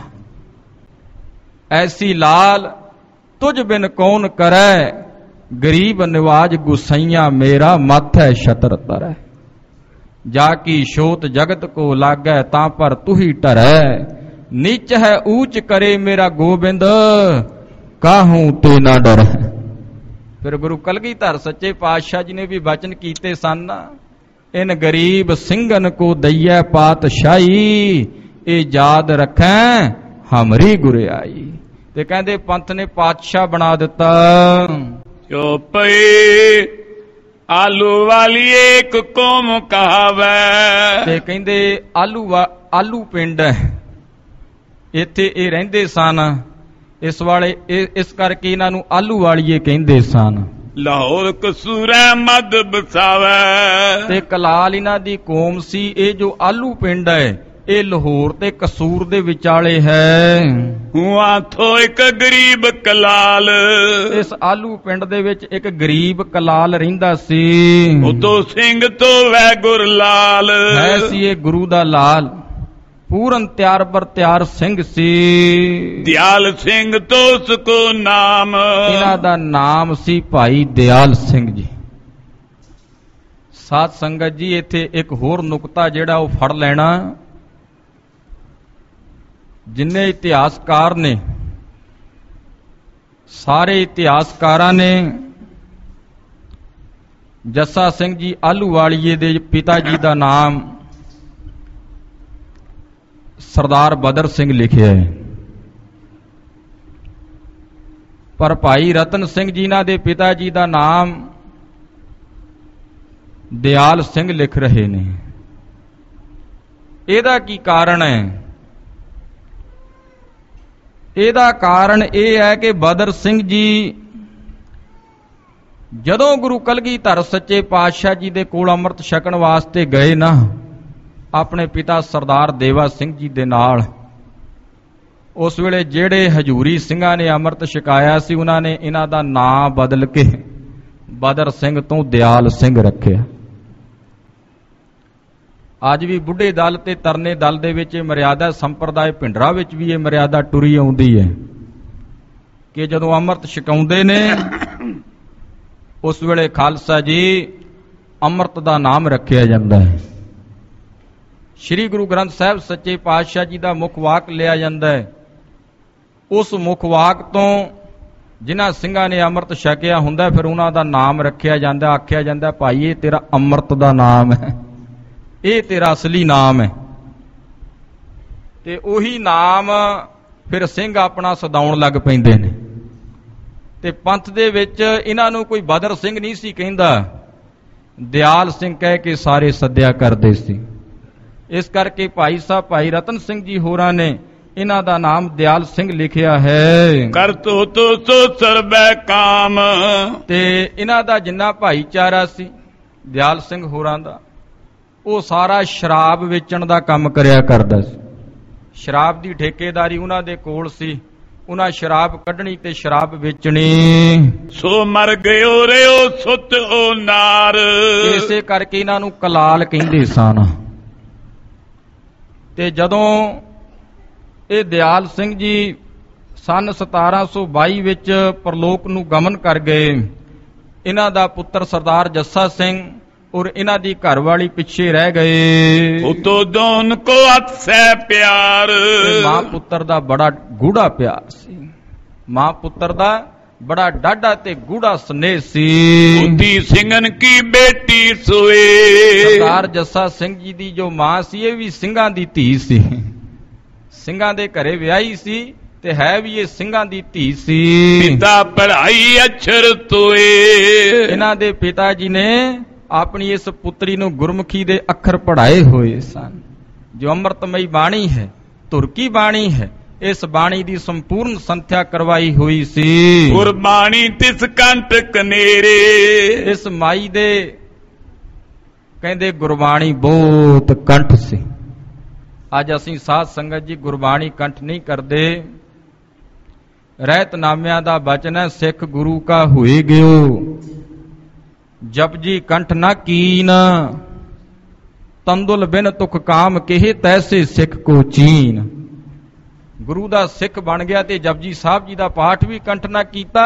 ਐਸੀ ਲਾਲ ਤੁਝ ਬਿਨ ਕੌਣ ਕਰੈ, ਗਰੀਬ ਨਿਵਾਜ ਗੁਸਈਆ ਮੇਰਾ ਮਾਥੈ ਛਤਰ ਤਰੈ। ਜਾ ਕੀ ਛੋਤ ਜਗਤ ਕੋ ਲਾਗੈ ਤਾਂ ਪਰ ਤੂ ਹੀ ਟਰੈ, ਨੀਚ ਹੈ ਊਚ ਕਰੇ ਮੇਰਾ ਗੋਬਿੰਦ ਕਾਹੂ ਤੇ ਨਾ ਡਰੈ। ਫਿਰ ਗੁਰੂ ਕਲਗੀਧਰ ਸੱਚੇ ਪਾਤਸ਼ਾਹ ਜੀ ਨੇ ਵੀ ਬਚਨ ਕੀਤੇ ਸਨ, ਇਨ ਗਰੀਬ ਸਿੰਘਨ ਕੋ ਦਈਐ ਪਾਤਸ਼ਾਹੀ, ਇਹ ਯਾਦ ਰੱਖੈ ਹਮਰੀ ਗੁਰਿਆਈ। ਤੇ ਕਹਿੰਦੇ ਪੰਥ ਨੇ ਪਾਤਸ਼ਾਹ ਬਣਾ ਦਿੱਤਾ। ਜੋ ਪਈ ਆਲੂ ਵਾਲੀ ਇੱਕ ਕੌਮ ਕਹਾਵੈ। ਤੇ ਕਹਿੰਦੇ ਆਲੂ ਆਲੂ ਪਿੰਡ ਹੈ, ਇੱਥੇ ਇਹ ਰਹਿੰਦੇ ਸਨ। ਇਸ ਵਾਲੇ ਇਸ ਕਰਕੇ ਇਹਨਾਂ ਨੂੰ ਆਲੂ ਵਾਲੀਏ ਕਹਿੰਦੇ ਸਨ। ਲਾਹੌਰ ਕਸੂਰੈ ਮਦ ਬਸਾਵੈ, ਤੇ ਕਲਾਲ ਇਹਨਾਂ ਦੀ ਕੌਮ ਸੀ। ਇਹ ਜੋ ਆਲੂ ਪਿੰਡ ਹੈ ਇਹ ਲਾਹੌਰ ਤੇ ਕਸੂਰ ਦੇ ਵਿਚਾਲੇ ਹੈ। ਹੁਆ ਥੋ ਇੱਕ ਗਰੀਬ ਕਲਾਲ, ਇਸ ਆਲੂ ਪਿੰਡ ਦੇ ਵਿੱਚ ਇੱਕ ਗਰੀਬ ਕਲਾਲ ਰਹਿੰਦਾ ਸੀ। ਉਤੋਂ ਸਿੰਘ ਤੋਂ ਵੈ ਗੁਰ ਲਾਲ, ਹੈ ਸੀ ਇਹ ਗੁਰੂ ਦਾ ਲਾਲ, ਪੂਰਨ ਤਿਆਰ ਬਰ ਤਿਆਰ ਸਿੰਘ ਸੀ। ਦਿਆਲ ਸਿੰਘ ਤੋਂ ਉਸਕੋ ਨਾਮ, ਇਹਨਾਂ ਦਾ ਨਾਮ ਸੀ ਭਾਈ ਦਿਆਲ ਸਿੰਘ ਜੀ। ਸਾਧ ਸੰਗਤ ਜੀ, ਇੱਥੇ ਇੱਕ ਹੋਰ ਨੁਕਤਾ ਜਿਹੜਾ ਉਹ ਫੜ ਲੈਣਾ। ਜਿੰਨੇ ਇਤਿਹਾਸਕਾਰ ਨੇ, ਸਾਰੇ ਇਤਿਹਾਸਕਾਰਾਂ ਨੇ ਜੱਸਾ ਸਿੰਘ ਜੀ ਆਹਲੂਵਾਲੀਏ ਦੇ ਪਿਤਾ ਜੀ ਦਾ ਨਾਮ ਸਰਦਾਰ ਬਦਰ ਸਿੰਘ ਲਿਖਿਆ ਹੈ, ਪਰ ਭਾਈ ਰਤਨ ਸਿੰਘ ਜੀ ਇਹਨਾਂ ਦੇ ਪਿਤਾ ਜੀ ਦਾ ਨਾਮ ਦਿਆਲ ਸਿੰਘ ਲਿਖ ਰਹੇ ਨੇ। ਇਹਦਾ ਕੀ ਕਾਰਨ ਹੈ? ਇਹਦਾ ਕਾਰਨ ਇਹ ਹੈ ਕਿ ਬਦਰ ਸਿੰਘ ਜੀ ਜਦੋਂ ਗੁਰੂ ਕਲਗੀਧਰ ਸੱਚੇ ਪਾਤਸ਼ਾਹ ਜੀ ਦੇ ਕੋਲ ਅੰਮ੍ਰਿਤ ਛਕਣ ਵਾਸਤੇ ਗਏ ਨਾ, ਆਪਣੇ ਪਿਤਾ ਸਰਦਾਰ ਦੇਵਾ ਸਿੰਘ ਜੀ ਦੇ ਨਾਲ, ਉਸ ਵੇਲੇ ਜਿਹੜੇ ਹਜੂਰੀ ਸਿੰਘਾਂ ਨੇ ਅੰਮ੍ਰਿਤ ਛਕਾਇਆ ਸੀ, ਉਹਨਾਂ ਨੇ ਇਹਨਾਂ ਦਾ ਨਾਂ ਬਦਲ ਕੇ ਬਦਰ ਸਿੰਘ ਤੋਂ ਦਿਆਲ ਸਿੰਘ ਰੱਖਿਆ। ਅੱਜ ਵੀ ਬੁੱਢੇ ਦਲ ਤੇ ਤਰਨੇ ਦਲ ਦੇ ਵਿੱਚ ਇਹ ਮਰਿਆਦਾ, ਸੰਪਰਦਾਇ ਭਿੰਡਰਾ ਵਿੱਚ ਵੀ ਇਹ ਮਰਿਆਦਾ ਟੁਰੀ ਆਉਂਦੀ ਹੈ ਕਿ ਜਦੋਂ ਅੰਮ੍ਰਿਤ ਛਕਾਉਂਦੇ ਨੇ ਉਸ ਵੇਲੇ ਖਾਲਸਾ ਜੀ ਅੰਮ੍ਰਿਤ ਦਾ ਨਾਮ ਰੱਖਿਆ ਜਾਂਦਾ ਹੈ। ਸ੍ਰੀ ਗੁਰੂ ਗ੍ਰੰਥ ਸਾਹਿਬ ਸੱਚੇ ਪਾਤਸ਼ਾਹ ਜੀ ਦਾ ਮੁੱਖ ਵਾਕ ਲਿਆ ਜਾਂਦਾ ਹੈ। ਉਸ ਮੁੱਖ ਵਾਕ ਤੋਂ ਜਿਨ੍ਹਾਂ ਸਿੰਘਾਂ ਨੇ ਅੰਮ੍ਰਿਤ ਛਕਿਆ ਹੁੰਦਾ, ਫਿਰ ਉਹਨਾਂ ਦਾ ਨਾਮ ਰੱਖਿਆ ਜਾਂਦਾ, ਆਖਿਆ ਜਾਂਦਾ ਭਾਈ ਇਹ ਤੇਰਾ ਅੰਮ੍ਰਿਤ ਦਾ ਨਾਮ ਹੈ, ਇਹ ਤੇਰਾ ਅਸਲੀ ਨਾਮ ਹੈ। ਤੇ ਉਹੀ ਨਾਮ ਫਿਰ ਸਿੰਘ ਆਪਣਾ ਸਦਾਉਣ ਲੱਗ ਪੈਂਦੇ ਨੇ। ਤੇ ਪੰਥ ਦੇ ਵਿੱਚ ਇਹਨਾਂ ਨੂੰ ਕੋਈ ਬਦਰ ਸਿੰਘ ਨਹੀਂ ਸੀ ਕਹਿੰਦਾ, ਦਿਆਲ ਸਿੰਘ ਕਹਿ ਕੇ ਸਾਰੇ ਸੱਦਿਆ ਕਰਦੇ ਸੀ। ਇਸ ਕਰਕੇ ਭਾਈ ਸਾਹਿਬ ਭਾਈ ਰਤਨ ਸਿੰਘ ਜੀ ਹੋਰਾਂ ਨੇ ਇਹਨਾਂ ਦਾ ਨਾਮ ਦਿਆਲ ਸਿੰਘ ਲਿਖਿਆ ਹੈ। ਕਰ ਤੋ ਤੋ ਸੋ ਸਰਬੈ ਕਾਮ, ਤੇ ਇਹਨਾਂ ਦਾ ਜਿੰਨਾ ਭਾਈਚਾਰਾ ਸੀ ਦਿਆਲ ਸਿੰਘ ਹੋਰਾਂ ਦਾ, ਉਹ ਸਾਰਾ ਸ਼ਰਾਬ ਵੇਚਣ ਦਾ ਕੰਮ ਕਰਿਆ ਕਰਦਾ ਸੀ। ਸ਼ਰਾਬ ਦੀ ਠੇਕੇਦਾਰੀ ਉਹਨਾਂ ਦੇ ਕੋਲ ਸੀ। ਉਹਨਾਂ ਸ਼ਰਾਬ ਕੱਢਣੀ ਤੇ ਸ਼ਰਾਬ ਵੇਚਣੀ। ਸੋ ਮਰ ਗਇਓ ਰਿਓ ਸੁਤ ਓ ਨਾਰ, ਇਸੇ ਕਰਕੇ ਇਹਨਾਂ ਨੂੰ ਕਲਾਲ ਕਹਿੰਦੇ ਸਨ। ਤੇ ਜਦੋਂ ਇਹ ਦਿਆਲ ਸਿੰਘ ਜੀ ਸਨ ਸਤਾਰਾਂ ਸੌ ਬਾਈ ਵਿੱਚ ਪਰਲੋਕ ਨੂੰ ਗਮਨ ਕਰ ਗਏ, ਇਹਨਾਂ ਦਾ ਪੁੱਤਰ ਸਰਦਾਰ ਜੱਸਾ ਸਿੰਘ ਔਰ ਇਹਨਾਂ ਦੀ ਘਰਵਾਲੀ ਪਿੱਛੇ ਰਹਿ ਗਏ। ਉਤੋਂ ਦੋਨ ਕੋ ਅਤਸੈ ਪਿਆਰ, ਮਾਂ ਪੁੱਤਰ ਦਾ ਬੜਾ ਗੂੜਾ ਪਿਆਰ ਸੀ। ਮਾਂ ਪੁੱਤਰ ਦਾ ਬੜਾ ਡਾਢਾ ਤੇ ਗੂੜਾ ਸਨੇਹ ਸੀ। ਉਦੀ ਸਿੰਘਨ ਕੀ ਬੇਟੀ ਸੋਏ, ਸਰਦਾਰ ਜੱਸਾ ਸਿੰਘ ਜੀ ਦੀ ਜੋ ਮਾਂ ਸੀ ਇਹ ਵੀ ਸਿੰਘਾਂ ਦੀ ਧੀ ਸੀ। ਸਿੰਘਾਂ ਦੇ ਘਰੇ ਵਿਆਹੀ ਸੀ ਤੇ ਹੈ ਵੀ ਇਹ ਸਿੰਘਾਂ ਦੀ ਧੀ ਸੀ। ਪਿਤਾ ਪੜ੍ਹਾਈ ਅਛਰ ਤੋਏ, ਇਹਨਾਂ ਦੇ ਪਿਤਾ ਜੀ ਨੇ ਆਪਣੀ ਇਸ ਪੁੱਤਰੀ ਨੂੰ ਗੁਰਮੁਖੀ ਦੇ ਅੱਖਰ ਪੜ੍ਹਾਏ ਹੋਏ ਸਨ। ਜੋ ਅੰਮ੍ਰਿਤਮਈ ਬਾਣੀ ਹੈ, ਧੁਰ ਕੀ ਬਾਣੀ ਹੈ, ਇਸ ਬਾਣੀ ਦੀ ਸੰਪੂਰਨ ਸੰਥਿਆ ਕਰਵਾਈ ਹੋਈ ਸੀ। ਗੁਰਬਾਣੀ ਤਿਸ ਕੰਠ ਕਨੇਰੇ, ਇਸ ਮਾਈ ਦੇ ਕਹਿੰਦੇ ਗੁਰਬਾਣੀ ਬਹੁਤ ਕੰਠ ਸੀ। ਅੱਜ ਅਸੀਂ ਸਾਧ ਸੰਗਤ ਜੀ ਗੁਰਬਾਣੀ ਕੰਠ ਨਹੀਂ ਕਰਦੇ। ਰਹਿਤਨਾਮਿਆਂ ਦਾ ਬਚਨ ਹੈ, ਸਿੱਖ ਗੁਰੂ ਕਾ ਹੋਏ ਗਿਓ, ਜਪ ਜੀ ਕੰਠ ਨਾ ਕੀਨ, ਤੰਦੁਲ ਬਿਨ ਤੁਖ ਕਾਮ ਕਿਹੇ ਤੈਸੇ ਸਿੱਖ ਕੋ ਚੀਨ। ਗੁਰੂ ਦਾ ਸਿੱਖ ਬਣ ਗਿਆ ਤੇ ਜਪਜੀ ਸਾਹਿਬ ਜੀ ਦਾ ਪਾਠ ਵੀ ਕੰਠ ਨਾ ਕੀਤਾ।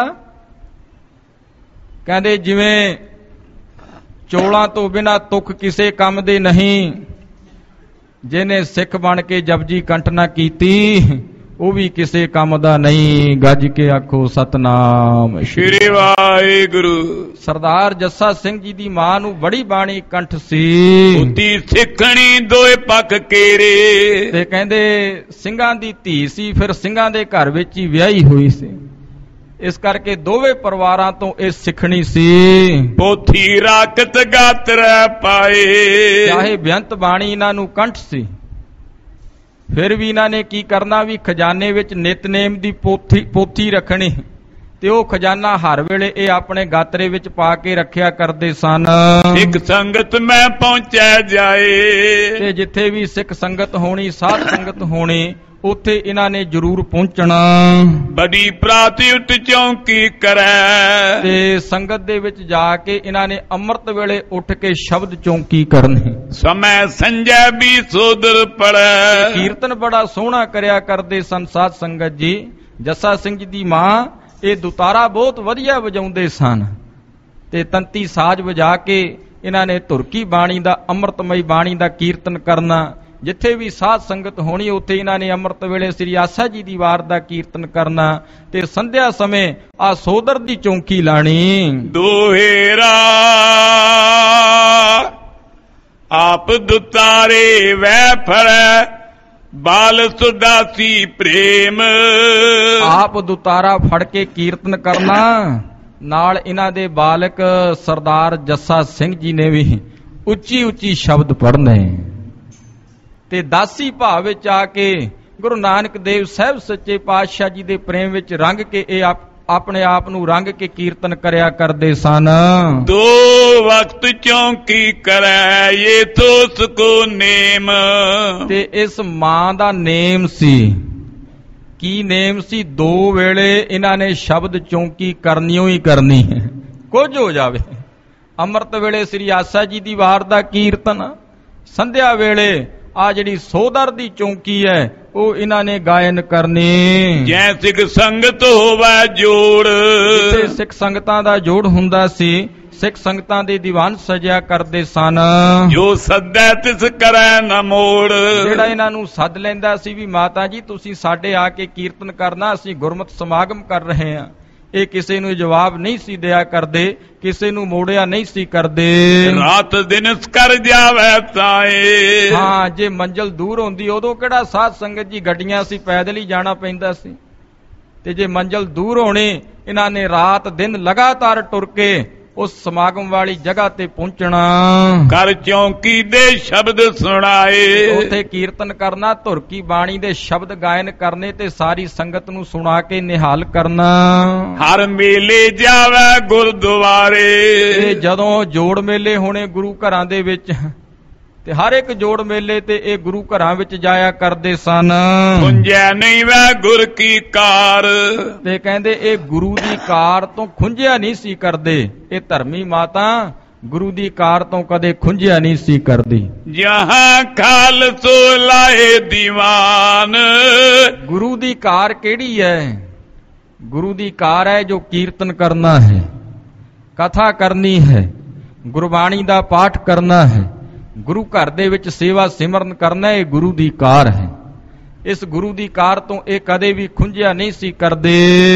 ਕਹਿੰਦੇ ਜਿਵੇਂ ਚੋਲਾਂ ਤੋਂ ਬਿਨਾ ਤੁਖ ਕਿਸੇ ਕੰਮ ਦੇ ਨਹੀਂ, ਜਿਹਨੇ ਸਿੱਖ ਬਣ ਕੇ ਜਪਜੀ ਕੰਠ ਨਾ ਕੀਤੀ ਉਹ ਵੀ ਕਿਸੇ ਕੰਮ ਦਾ ਨਹੀਂ। ਗੱਜ ਕੇ ਆਖੋ ਸਤਨਾਮ ਸ਼੍ਰੀ ਵਾਹਿਗੁਰੂ। ਸਰਦਾਰ ਜੱਸਾ ਸਿੰਘ ਜੀ ਦੀ ਮਾਂ ਨੂੰ ਬੜੀ ਬਾਣੀ ਕੰਠ ਸੀ। ਉਤੀ ਸਿੱਖਣੀ ਦੋਏ ਪੱਖ ਕੇਰੇ, ਤੇ ਕਹਿੰਦੇ ਸਿੰਘਾਂ ਦੀ ਧੀ ਸੀ, ਫਿਰ ਸਿੰਘਾਂ ਦੇ ਘਰ ਵਿੱਚ ਹੀ ਵਿਆਹੀ ਹੋਈ ਸੀ। ਇਸ ਕਰਕੇ ਦੋਵੇਂ ਪਰਿਵਾਰਾਂ ਤੋਂ ਇਹ ਸਿੱਖਣੀ ਸੀ। ਪੋਥੀ ਰਾਖਤ ਗਾਤਰ ਪਾਏ, ਚਾਹੇ ਬੇਅੰਤ ਬਾਣੀ ਇਹਨਾਂ ਨੂੰ ਕੰਠ ਸੀ, ਫਿਰ ਵੀ ਇਹਨਾਂ ਨੇ ਕੀ ਕਰਨਾ ਵੀ ਖਜ਼ਾਨੇ ਵਿੱਚ ਨਿਤਨੇਮ ਦੀ ਪੋਥੀ ਪੋਥੀ ਰੱਖਣੀ ਤੇ ਉਹ ਖਜ਼ਾਨਾ ਹਰ ਵੇਲੇ ਇਹ ਆਪਣੇ ਗਾਤਰੇ ਵਿੱਚ ਪਾ ਕੇ ਰੱਖਿਆ ਕਰਦੇ ਸਨ। ਸਿੱਖ ਸੰਗਤ ਮੈਂ ਪਹੁੰਚਿਆ ਜਾਏ, ਤੇ ਜਿੱਥੇ ਵੀ ਸਿੱਖ ਸੰਗਤ ਹੋਣੀ, ਸਾਧ ਸੰਗਤ ਹੋਣੀ, ਉੱਥੇ ਇਹਨਾਂ ਨੇ ਜ਼ਰੂਰ ਪਹੁੰਚਣਾ। ਬੜੀ ਪ੍ਰਾਤੀ ਉੱਠ ਚੌਂਕੀ ਕਰੈ, ਤੇ ਸੰਗਤ ਦੇ ਵਿੱਚ ਜਾ ਕੇ ਇਹਨਾਂ ਨੇ ਅੰਮ੍ਰਿਤ ਵੇਲੇ ਉੱਠ ਕੇ ਸ਼ਬਦ ਚੌਂਕੀ ਕਰਨੀ। ਸਮੈ ਸੰਜੈ ਵੀ ਸੋਦਰ ਪੜੈ, ਕੀਰਤਨ ਬੜਾ ਸੋਹਣਾ ਕਰਿਆ ਕਰਦੇ ਸਨ ਸਾਧ ਸੰਗਤ ਜੀ। ਜੱਸਾ ਸਿੰਘ ਜੀ ਦੀ ਮਾਂ ਇਹ ਦੁਤਾਰਾ ਬਹੁਤ ਵਧੀਆ ਵਜਾਉਂਦੇ ਸਨ ਤੇ ਤੰਤੀ ਸਾਜ਼ ਵਜਾ ਕੇ ਇਹਨਾਂ ਨੇ ਧੁਰਕੀ ਬਾਣੀ ਦਾ, ਅੰਮ੍ਰਿਤਮਈ ਬਾਣੀ ਦਾ ਕੀਰਤਨ ਕਰਨਾ। ਜਿੱਥੇ ਵੀ ਸਾਧ ਸੰਗਤ ਹੋਣੀ ਉੱਥੇ ਇਹਨਾਂ ਨੇ ਅੰਮ੍ਰਿਤ ਵੇਲੇ ਸ੍ਰੀ ਆਸਾ ਜੀ ਦੀ ਵਾਰ ਦਾ ਕੀਰਤਨ ਕਰਨਾ ਤੇ ਸੰਧਿਆ ਸਮੇਂ ਆ ਸੋਦਰ ਦੀ ਚੌਂਕੀ ਲਾਣੀ। ਦੋਹੇਰਾ ਆਪ ਦੁਤਾਰੇ ਵੈ ਫੜੈ, ਬਾਲ ਸੁਦਾਸੀ ਪ੍ਰੇਮ। ਆਪ ਦੁਤਾਰਾ ਫੜ ਕੇ ਕੀਰਤਨ ਕਰਨਾ, ਨਾਲ ਇਹਨਾਂ ਦੇ ਬਾਲਕ ਸਰਦਾਰ ਜੱਸਾ ਸਿੰਘ ਜੀ ਨੇ ਵੀ ਉੱਚੀ ਉੱਚੀ ਸ਼ਬਦ ਪੜ੍ਹਨੇ ਤੇ ਦਾਸੀ ਭਾਵ ਵਿੱਚ ਆ ਕੇ ਗੁਰੂ ਨਾਨਕ ਦੇਵ ਸਾਹਿਬ ਸੱਚੇ ਪਾਤਸ਼ਾਹ ਜੀ ਦੇ ਪ੍ਰੇਮ ਵਿੱਚ ਰੰਗ ਕੇ ਇਹ ਆਪ ਆਪਣੇ ਆਪ ਨੂੰ ਰੰਗ ਕੇ ਕੀਰਤਨ ਕਰਿਆ ਕਰਦੇ ਸਨ। ਦੋ ਵਕਤ ਚੌਂਕੀ ਕਰੈ ਇਹ ਤੋਸ ਕੋ ਨੇਮ, ਤੇ ਇਸ ਮਾਂ ਦਾ ਨੇਮ ਸੀ। ਕੀ ਨੇਮ ਸੀ? ਦੋ ਵੇਲੇ ਇਹਨਾਂ ਨੇ ਸ਼ਬਦ ਚੌਂਕੀ ਕਰਨੀਓ ਹੀ ਕਰਨੀ ਹੈ, ਕੁਝ ਹੋ ਜਾਵੇ। ਅੰਮ੍ਰਿਤ ਵੇਲੇ ਸ੍ਰੀ ਆਸਾ ਜੀ ਦੀ ਵਾਰ ਦਾ ਕੀਰਤਨ, ਸੰਧਿਆ ਵੇਲੇ ਆ ਜਿਹੜੀ ਸੋਦਰ ਦੀ ਚੌਂਕੀ ਹੈ ਉਹ ਇਹਨਾਂ ਨੇ ਗਾਇਨ ਕਰਨੀ। ਜੈ ਸਿੱਖ ਸੰਗਤ ਹੋਵੇ ਜੋੜ, ਜਿੱਥੇ ਸਿੱਖ ਸੰਗਤਾਂ ਦਾ ਜੋੜ ਹੁੰਦਾ ਸੀ, ਸਿੱਖ ਸੰਗਤਾਂ ਦੇ ਦੀਵਾਨ ਸਜਿਆ ਕਰਦੇ ਸਨ। ਜੋ ਸੱਦੈ ਤਿਸ ਕਰੈ ਨਾ ਮੋੜ, ਜਿਹੜਾ ਇਹਨਾਂ ਨੂੰ ਸੱਦ ਲੈਂਦਾ ਸੀ ਵੀ ਮਾਤਾ ਜੀ ਤੁਸੀਂ ਸਾਡੇ ਆ ਕੇ ਕੀਰਤਨ ਕਰਨਾ, ਅਸੀਂ ਗੁਰਮਤਿ ਸਮਾਗਮ ਕਰ ਰਹੇ ਹਾਂ, ਇਹ ਕਿਸੇ ਨੂੰ ਜਵਾਬ ਨਹੀਂ ਸੀ ਦਿਆ ਕਰਦੇ, ਕਿਸੇ ਨੂੰ ਮੋੜਿਆ ਨਹੀਂ ਸੀ ਕਰਦੇ। ਰਾਤ ਦਿਨ ਕਰ ਜਾਵੇ ਤਾਏ, ਹਾਂ ਜੇ ਮੰਜ਼ਲ ਦੂਰ ਹੁੰਦੀ ਉਦੋਂ ਕਿਹੜਾ ਸਾਧ ਸੰਗਤ ਜੀ ਗੱਡੀਆਂ ਸੀ, ਪੈਦਲ ਹੀ ਜਾਣਾ ਪੈਂਦਾ ਸੀ। ਤੇ ਜੇ ਮੰਜ਼ਲ ਦੂਰ ਹੋਣੀ, ਇਹਨਾਂ ਨੇ ਰਾਤ ਦਿਨ ਲਗਾਤਾਰ ਟੁਰ ਕੇ ਉਸ ਸਮਾਗਮ ਵਾਲੀ ਜਗ੍ਹਾ ਤੇ ਪਹੁੰਚਣਾ। ਕਰ ਚੌਂਕੀ ਦੇ ਸ਼ਬਦ ਸੁਣਾਏ, ਉੱਥੇ ਕੀਰਤਨ ਕਰਨਾ, ਧੁਰਕੀ ਬਾਣੀ ਦੇ ਸ਼ਬਦ ਗਾਇਨ ਕਰਨੇ ਤੇ ਸਾਰੀ ਸੰਗਤ ਨੂੰ ਸੁਣਾ ਕੇ ਨਿਹਾਲ ਕਰਨਾ। ਹਰ ਮੇਲੇ ਜਾਵੇ ਗੁਰਦੁਆਰੇ, ਤੇ ਜਦੋਂ ਜੋੜ ਮੇਲੇ ਹੋਣੇ ਗੁਰੂ ਘਰਾਂ ਦੇ ਵਿੱਚ, ਤੇ ਹਰ ਇੱਕ ਜੋੜ ਮੇਲੇ ਤੇ ਇਹ ਗੁਰੂ ਘਰਾਂ ਵਿੱਚ ਜਾਇਆ ਕਰਦੇ ਸਨ। ਖੁੰਝਿਆ ਨਹੀਂ ਵੈ ਗੁਰ ਕੀ ਕਾਰ, ਤੇ ਕਹਿੰਦੇ ਇਹ ਗੁਰੂ ਦੀ ਕਾਰ ਤੋਂ ਖੁੰਝਿਆ ਨਹੀਂ ਸੀ ਕਰਦੇ। ਇਹ ਧਰਮੀ ਮਾਤਾ ਗੁਰੂ ਦੀ ਕਾਰ ਤੋਂ ਕਦੇ ਖੁੰਝਿਆ ਨਹੀਂ ਸੀ ਕਰਦੀ। ਜਹਾਂ ਖਾਲਸੋ ਲਾਏ ਦੀਵਾਨ, ਗੁਰੂ ਦੀ ਕਾਰ ਕਿਹੜੀ ਹੈ? ਗੁਰੂ ਦੀ ਕਾਰ ਹੈ ਜੋ ਕੀਰਤਨ ਕਰਨਾ ਹੈ, ਕਥਾ ਕਰਨੀ ਹੈ, ਗੁਰਬਾਣੀ ਦਾ ਪਾਠ ਕਰਨਾ ਹੈ, ਗੁਰੂ ਘਰ ਦੇ ਵਿੱਚ ਸੇਵਾ ਸਿਮਰਨ ਕਰਨਾ, ਇਹ ਗੁਰੂ ਦੀ ਕਾਰ ਹੈ। ਇਸ ਗੁਰੂ ਦੀ ਕਾਰ ਤੋਂ ਇਹ ਕਦੇ ਵੀ ਖੁੰਝਿਆ ਨਹੀਂ ਸੀ ਕਰਦੇ।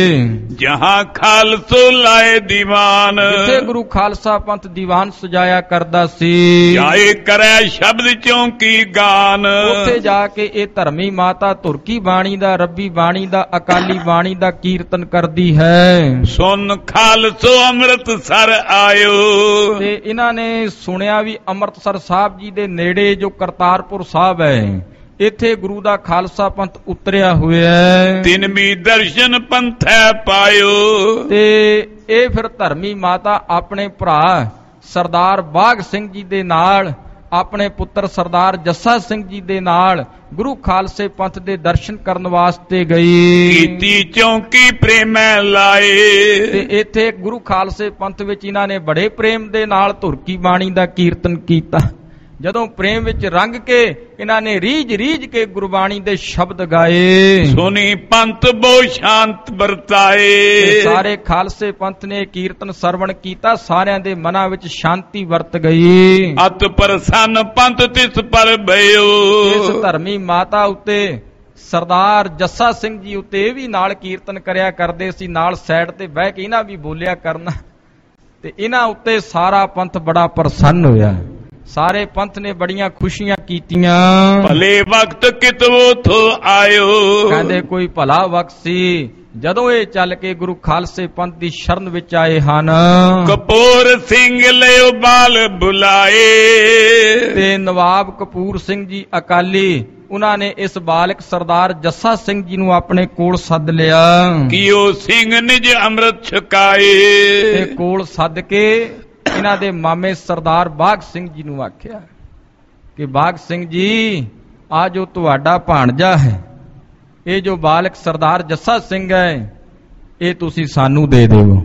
ਜਹਾਂ ਖਾਲਸੋ ਲਾਏ ਦੀਵਾਨ, ਜਿੱਥੇ ਗੁਰੂ ਖਾਲਸਾ ਪੰਥ ਦੀਵਾਨ ਸਜਾਇਆ ਕਰਦਾ ਸੀ, ਜਾਏ ਕਰੈ ਸ਼ਬਦ ਚੌਂਕੀ ਗਾਨ। ਉੱਥੇ ਜਾ ਕੇ ਇਹ ਧਰਮੀ ਮਾਤਾ ਧੁਰਕੀ ਬਾਣੀ ਦਾ, ਰੱਬੀ ਬਾਣੀ ਦਾ, ਅਕਾਲੀ ਬਾਣੀ ਦਾ ਕੀਰਤਨ ਕਰਦੀ ਹੈ। ਸੁਨ ਖਾਲਸੋ ਅੰਮ੍ਰਿਤਸਰ ਆਇਓ, ਤੇ ਇਹਨਾਂ ਨੇ ਸੁਣਿਆ ਵੀ ਅੰਮ੍ਰਿਤਸਰ ਸਾਹਿਬ ਜੀ ਦੇ ਨੇੜੇ ਜੋ ਕਰਤਾਰਪੁਰ ਸਾਹਿਬ ਹੈ, ਇੱਥੇ ਗੁਰੂ ਦਾ ਖਾਲਸਾ ਪੰਥ ਉਤਰਿਆ ਹੋਇਆ ਹੈ। ਤਿਨ ਵੀ ਦਰਸ਼ਨ ਪੰਥੈ ਪਾਇਓ, ਤੇ ਇਹ ਫਿਰ ਧਰਮੀ ਮਾਤਾ ਆਪਣੇ ਭਰਾ ਸਰਦਾਰ ਬਾਘ ਸਿੰਘ ਜੀ ਦੇ ਨਾਲ, ਆਪਣੇ ਪੁੱਤਰ ਸਰਦਾਰ ਜੱਸਾ ਸਿੰਘ ਜੀ ਦੇ ਨਾਲ ਗੁਰੂ ਖਾਲਸੇ ਪੰਥ ਦੇ ਦਰਸ਼ਨ ਕਰਨ ਵਾਸਤੇ ਗਈ। ਕੀਤੀ ਚੌਂਕੀ ਪ੍ਰੇਮੈ ਲਾਏ, ਤੇ ਇੱਥੇ ਗੁਰੂ ਖਾਲਸੇ ਪੰਥ ਵਿੱਚ ਇਹਨਾਂ ਨੇ ਬੜੇ ਪ੍ਰੇਮ ਦੇ ਨਾਲ ਧੁਰਕੀ ਬਾਣੀ ਦਾ ਕੀਰਤਨ ਕੀਤਾ। ਜਦੋਂ ਪ੍ਰੇਮ ਵਿੱਚ ਰੰਗ ਕੇ ਇਹਨਾਂ ਨੇ ਰੀਝ ਰੀਝ ਕੇ ਗੁਰਬਾਣੀ ਦੇ ਸ਼ਬਦ ਗਾਏ। ਸੁਣੀ ਪੰਥ ਬਹੁ ਸ਼ਾਂਤ ਵਰਤਾਏ, ਸਾਰੇ ਖਾਲਸੇ ਪੰਥ ਨੇ ਕੀਰਤਨ ਸਰਵਣ ਕੀਤਾ, ਸਾਰਿਆਂ ਦੇ ਮਨਾਂ ਵਿੱਚ ਸ਼ਾਂਤੀ ਵਰਤ ਗਈ। ਅਤ ਪ੍ਰਸੰਨ ਪੰਥ ਤਿਸ ਪਰ ਭਇਓ, ਇਸ ਧਰਮੀ ਮਾਤਾ ਉੱਤੇ ਸਰਦਾਰ ਜੱਸਾ ਸਿੰਘ ਜੀ ਉੱਤੇ ਇਹ ਵੀ ਨਾਲ ਕੀਰਤਨ ਕਰਿਆ ਕਰਦੇ ਸੀ, ਨਾਲ ਸਾਈਡ ਤੇ ਬਹਿ ਕੇ ਇਹਨਾਂ ਵੀ ਬੋਲਿਆ ਕਰਨਾ, ਤੇ ਇਹਨਾਂ ਉੱਤੇ ਸਾਰਾ ਪੰਥ ਬੜਾ ਪ੍ਰਸੰਨ ਹੋਇਆ। ਸਾਰੇ ਪੰਥ ਨੇ ਬੜੀਆਂ ਖੁਸ਼ੀਆਂ ਕੀਤੀਆਂ। ਭਲੇ ਵਕਤ ਕਿਤੋਂ ਥੋ ਆਇਓ, ਕਹਿੰਦੇ ਕੋਈ ਭਲਾ ਵਕਤ ਸੀ ਜਦੋਂ ਇਹ ਚੱਲ ਕੇ ਗੁਰੂ ਖਾਲਸੇ ਪੰਥ ਦੀ ਸ਼ਰਨ ਵਿੱਚ ਆਏ ਹਨ। ਕਪੂਰ ਸਿੰਘ ਲਿਓ ਬਾਲ ਬੁਲਾਏ, ਤੇ ਨਵਾਬ ਕਪੂਰ ਸਿੰਘ ਜੀ ਅਕਾਲੀ ਉਹਨਾਂ ਨੇ ਇਸ ਬਾਲਕ ਸਰਦਾਰ ਜੱਸਾ ਸਿੰਘ ਜੀ ਨੂੰ ਆਪਣੇ ਕੋਲ ਸੱਦ ਲਿਆ। ਕੀਓ ਸਿੰਘ ਨਿਜ ਅੰਮ੍ਰਿਤ ਛਕਾਏ। ਤੇ ਕੋਲ ਸੱਦ ਕੇ ਇਹਨਾਂ ਦੇ ਮਾਮੇ ਸਰਦਾਰ ਬਾਘ ਸਿੰਘ ਜੀ ਨੂੰ ਆਖਿਆ ਕਿ ਬਾਘ ਸਿੰਘ ਜੀ, ਆ ਜੋ ਤੁਹਾਡਾ ਭਾਣਜਾ ਹੈ, ਇਹ ਜੋ ਬਾਲਕ ਸਰਦਾਰ ਜੱਸਾ ਸਿੰਘ ਹੈ, ਇਹ ਤੁਸੀਂ ਸਾਨੂੰ ਦੇ ਦਿਓ।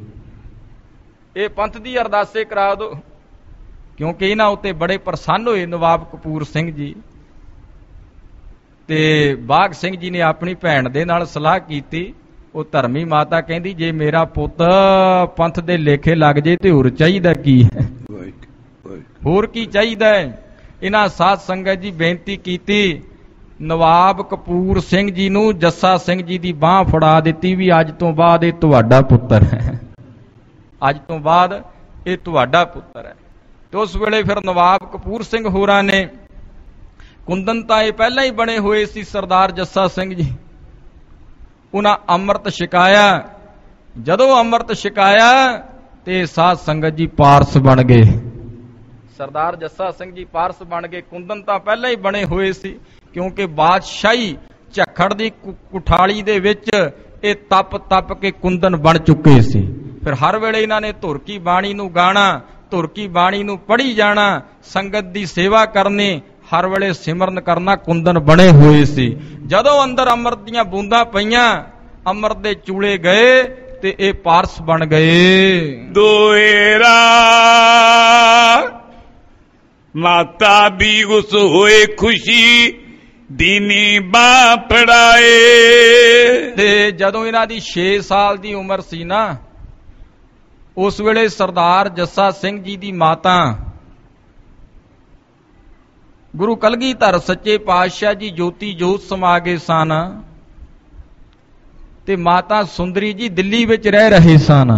ਇਹ ਪੰਥ ਦੀ ਅਰਦਾਸੇ ਕਰਾ ਦਿਓ, ਕਿਉਂਕਿ ਇਹਨਾਂ ਉੱਤੇ ਬੜੇ ਪ੍ਰਸੰਨ ਹੋਏ ਨਵਾਬ ਕਪੂਰ ਸਿੰਘ ਜੀ। ਤੇ ਬਾਘ ਸਿੰਘ ਜੀ ਨੇ ਆਪਣੀ ਭੈਣ ਦੇ ਨਾਲ ਸਲਾਹ ਕੀਤੀ। ਉਹ ਧਰਮੀ ਮਾਤਾ ਕਹਿੰਦੀ, ਜੇ ਮੇਰਾ ਪੁੱਤ ਪੰਥ ਦੇ ਲੇਖੇ ਲੱਗ ਜੇ ਤੇ ਹੋਰ ਚਾਹੀਦਾ ਕੀ ਹੈ, ਹੋਰ ਕੀ ਚਾਹੀਦਾ ਹੈ। ਇਹਨਾਂ ਸਾਧ ਸੰਗਤ ਜੀ ਬੇਨਤੀ ਕੀਤੀ, ਨਵਾਬ ਕਪੂਰ ਸਿੰਘ ਜੀ ਨੂੰ ਜੱਸਾ ਸਿੰਘ ਜੀ ਦੀ ਬਾਹ ਫੜਾ ਦਿੱਤੀ ਵੀ ਅੱਜ ਤੋਂ ਬਾਅਦ ਇਹ ਤੁਹਾਡਾ ਪੁੱਤਰ ਹੈ, ਅੱਜ ਤੋਂ ਬਾਅਦ ਇਹ ਤੁਹਾਡਾ ਪੁੱਤਰ ਹੈ। ਤੇ ਉਸ ਵੇਲੇ ਫਿਰ ਨਵਾਬ ਕਪੂਰ ਸਿੰਘ ਹੋਰਾਂ ਨੇ, ਕੁੰਦਨ ਤਾਂ ਇਹ ਪਹਿਲਾਂ ਹੀ ਬਣੇ ਹੋਏ ਸੀ ਸਰਦਾਰ ਜੱਸਾ ਸਿੰਘ ਜੀ, ਉਹਨਾਂ ਅੰਮ੍ਰਿਤ ਛਕਾਇਆ। ਜਦੋਂ ਅੰਮ੍ਰਿਤ ਛਕਾਇਆ ਤੇ ਸਾਧ ਸੰਗਤ ਜੀ ਪਾਰਸ ਬਣ ਗਏ। ਸਰਦਾਰ ਜੱਸਾ ਸਿੰਘ ਜੀ ਪਾਰਸ ਬਣ ਗਏ। ਕੁੰਦਨ ਤਾਂ ਪਹਿਲਾਂ ਹੀ ਬਣੇ ਹੋਏ ਸੀ, ਕਿਉਂਕਿ ਬਾਦਸ਼ਾਹੀ ਝੱਖੜ ਦੀ ਕੁਠਾਲੀ ਦੇ ਵਿੱਚ ਇਹ ਤਪ ਤਪ ਕੇ ਕੁੰਦਨ ਬਣ ਚੁੱਕੇ ਸੀ। ਫਿਰ ਹਰ ਵੇਲੇ ਇਹਨਾਂ ਨੇ ਧੁਰ ਕੀ ਬਾਣੀ ਨੂੰ ਗਾਣਾ, ਧੁਰ ਕੀ ਬਾਣੀ ਨੂੰ ਪੜ੍ਹੀ ਜਾਣਾ, ਸੰਗਤ ਦੀ ਸੇਵਾ ਕਰਨੀ, ਹਰ ਵੇਲੇ ਸਿਮਰਨ ਕਰਨਾ, ਕੁੰਦਨ ਬਣੇ ਹੋਏ ਸੀ। ਜਦੋਂ ਅੰਦਰ ਅੰਮ੍ਰਿਤ ਦੀਆਂ ਬੂੰਦਾਂ ਪਈਆਂ, ਅੰਮ੍ਰਿਤ ਦੇ ਚੂਲੇ ਗਏ ਤੇ ਇਹ ਪਾਰਸ ਬਣ ਗਏ। ਦੋਏਰਾ ਮਾਤਾ ਵੀ ਉਸ ਹੋਏ ਖੁਸ਼ੀ, ਦੀਨੀ ਬਾਹ ਫੜਾਏ। ਤੇ ਜਦੋਂ ਇਹਨਾਂ ਦੀ ਛੇ ਸਾਲ ਦੀ ਉਮਰ ਸੀ ਨਾ, ਉਸ ਵੇਲੇ ਸਰਦਾਰ ਜੱਸਾ ਸਿੰਘ ਜੀ ਦੀ ਮਾਤਾ ਗੁਰੂ ਕਲਗੀਧਰ ਸੱਚੇ ਪਾਤਸ਼ਾਹ ਜੀ ਜੋਤੀ ਜੋਤ ਸਮਾ ਗਏ ਸਨ, ਤੇ ਮਾਤਾ ਸੁੰਦਰੀ ਜੀ ਦਿੱਲੀ ਵਿੱਚ ਰਹਿ ਰਹੇ ਸਨ।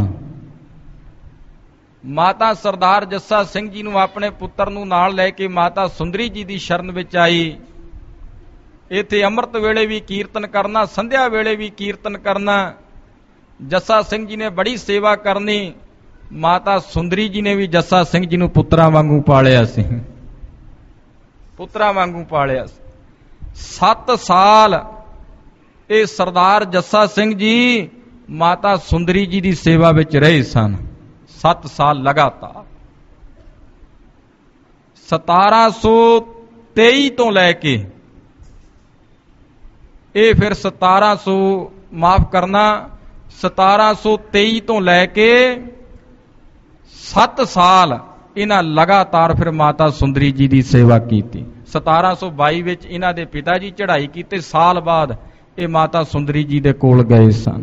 ਮਾਤਾ ਸਰਦਾਰ ਜੱਸਾ ਸਿੰਘ ਜੀ ਨੂੰ ਆਪਣੇ ਪੁੱਤਰ ਨੂੰ ਨਾਲ ਲੈ ਕੇ ਮਾਤਾ ਸੁੰਦਰੀ ਜੀ ਦੀ ਸ਼ਰਨ ਵਿੱਚ ਆਈ। ਇੱਥੇ ਅੰਮ੍ਰਿਤ ਵੇਲੇ ਵੀ ਕੀਰਤਨ ਕਰਨਾ, ਸੰਧਿਆ ਵੇਲੇ ਵੀ ਕੀਰਤਨ ਕਰਨਾ। ਜੱਸਾ ਸਿੰਘ ਜੀ ਨੇ ਬੜੀ ਸੇਵਾ ਕਰਨੀ। ਮਾਤਾ ਸੁੰਦਰੀ ਜੀ ਨੇ ਵੀ ਜੱਸਾ ਸਿੰਘ ਜੀ ਨੂੰ ਪੁੱਤਰਾਂ ਵਾਂਗੂ ਪਾਲਿਆ ਸੀ, ਪੁੱਤਰਾਂ ਵਾਂਗੂ ਪਾਲਿਆ ਸੀ। ਸੱਤ ਸਾਲ ਇਹ ਸਰਦਾਰ ਜੱਸਾ ਸਿੰਘ ਜੀ ਮਾਤਾ ਸੁੰਦਰੀ ਜੀ ਦੀ ਸੇਵਾ ਵਿੱਚ ਰਹੇ ਸਨ। ਸੱਤ ਸਾਲ ਲਗਾਤਾਰ। ਸਤਾਰਾਂ ਸੌ ਤੇਈ ਤੋਂ ਲੈ ਕੇ ਇਹ ਫਿਰ ਸਤਾਰਾਂ ਸੌ ਮਾਫ ਕਰਨਾ ਸਤਾਰਾਂ ਸੌ ਤੇਈ ਤੋਂ ਲੈ ਕੇ ਸੱਤ ਸਾਲ ਇਹਨਾਂ ਲਗਾਤਾਰ ਫਿਰ ਮਾਤਾ ਸੁੰਦਰੀ ਜੀ ਦੀ ਸੇਵਾ ਕੀਤੀ। ਸਤਾਰਾਂ ਸੌ ਬਾਈ ਵਿੱਚ ਇਹਨਾਂ ਦੇ ਪਿਤਾ ਜੀ ਚੜ੍ਹਾਈ ਕੀਤੇ, ਸਾਲ ਬਾਅਦ ਇਹ ਮਾਤਾ ਸੁੰਦਰੀ ਜੀ ਦੇ ਕੋਲ ਗਏ ਸਨ।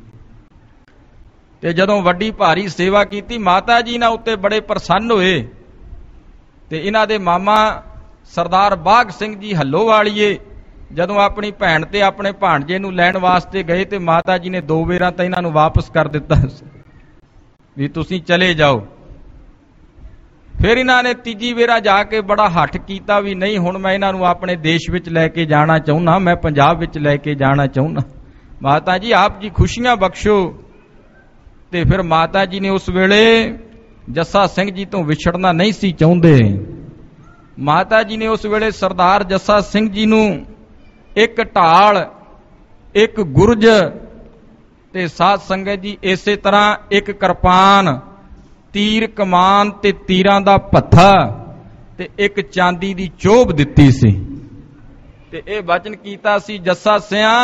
ਤੇ ਜਦੋਂ ਵੱਡੀ ਭਾਰੀ ਸੇਵਾ ਕੀਤੀ, ਮਾਤਾ ਜੀ ਇਹਨਾਂ ਉੱਤੇ ਬੜੇ ਪ੍ਰਸੰਨ ਹੋਏ। ਤੇ ਇਹਨਾਂ ਦੇ ਮਾਮਾ ਸਰਦਾਰ ਬਾਘ ਸਿੰਘ ਜੀ ਹੱਲੋਵਾਲੀਏ ਜਦੋਂ ਆਪਣੀ ਭੈਣ ਤੇ ਆਪਣੇ ਭਾਣਜੇ ਨੂੰ ਲੈਣ ਵਾਸਤੇ ਗਏ, ਤੇ ਮਾਤਾ ਜੀ ਨੇ ਦੋ ਵੇਰਾਂ ਤਾਂ ਇਹਨਾਂ ਨੂੰ ਵਾਪਸ ਕਰ ਦਿੱਤਾ ਵੀ ਤੁਸੀਂ ਚਲੇ ਜਾਓ। ਫਿਰ ਇਹਨਾਂ ਨੇ ਤੀਜੀ ਵੇਰਾ ਜਾ ਕੇ ਬੜਾ ਹੱਠ ਕੀਤਾ ਵੀ ਨਹੀਂ, ਹੁਣ ਮੈਂ ਇਹਨਾਂ ਨੂੰ ਆਪਣੇ ਦੇਸ਼ ਵਿੱਚ ਲੈ ਕੇ ਜਾਣਾ ਚਾਹੁੰਦਾ, ਮੈਂ ਪੰਜਾਬ ਵਿੱਚ ਲੈ ਕੇ ਜਾਣਾ ਚਾਹੁੰਦਾ। ਮਾਤਾ ਜੀ ਆਪ ਜੀ ਖੁਸ਼ੀਆਂ ਬਖਸ਼ੋ। ਤੇ ਫਿਰ ਮਾਤਾ ਜੀ ਨੇ ਉਸ ਵੇਲੇ ਜੱਸਾ ਸਿੰਘ ਜੀ ਤੋਂ ਵਿਛੜਨਾ ਨਹੀਂ ਸੀ ਚਾਹੁੰਦੇ। ਮਾਤਾ ਜੀ ਨੇ ਉਸ ਵੇਲੇ ਸਰਦਾਰ ਜੱਸਾ ਸਿੰਘ ਜੀ ਨੂੰ ਇੱਕ ਢਾਲ, ਇੱਕ ਗੁਰਜ ਤੇ ਸਾਧ ਸੰਗਤ ਜੀ ਇਸੇ ਤਰ੍ਹਾਂ ਇੱਕ ਕਿਰਪਾਨ, ਤੀਰ ਕਮਾਨ ਤੇ ਤੀਰਾਂ ਦਾ ਭੱਥਾ ਤੇ ਇੱਕ ਚਾਂਦੀ ਦੀ ਚੋਭ ਦਿੱਤੀ ਸੀ। ਤੇ ਇਹ ਵਚਨ ਕੀਤਾ ਸੀ, ਜੱਸਾ ਸਿਆਂ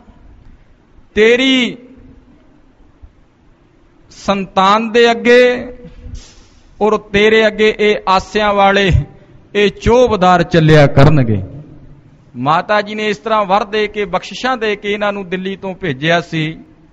ਤੇਰੀ ਸੰਤਾਨ ਦੇ ਅੱਗੇ ਔਰ ਤੇਰੇ ਅੱਗੇ ਇਹ ਆਸਿਆਂ ਵਾਲੇ ਇਹ ਚੋਬਦਾਰ ਚੱਲਿਆ ਕਰਨਗੇ। ਮਾਤਾ ਜੀ ਨੇ ਇਸ ਤਰ੍ਹਾਂ ਵਰ ਦੇ ਕੇ, ਬਖਸ਼ਿਸ਼ਾਂ ਦੇ ਕੇ ਇਹਨਾਂ ਨੂੰ ਦਿੱਲੀ ਤੋਂ ਭੇਜਿਆ ਸੀ।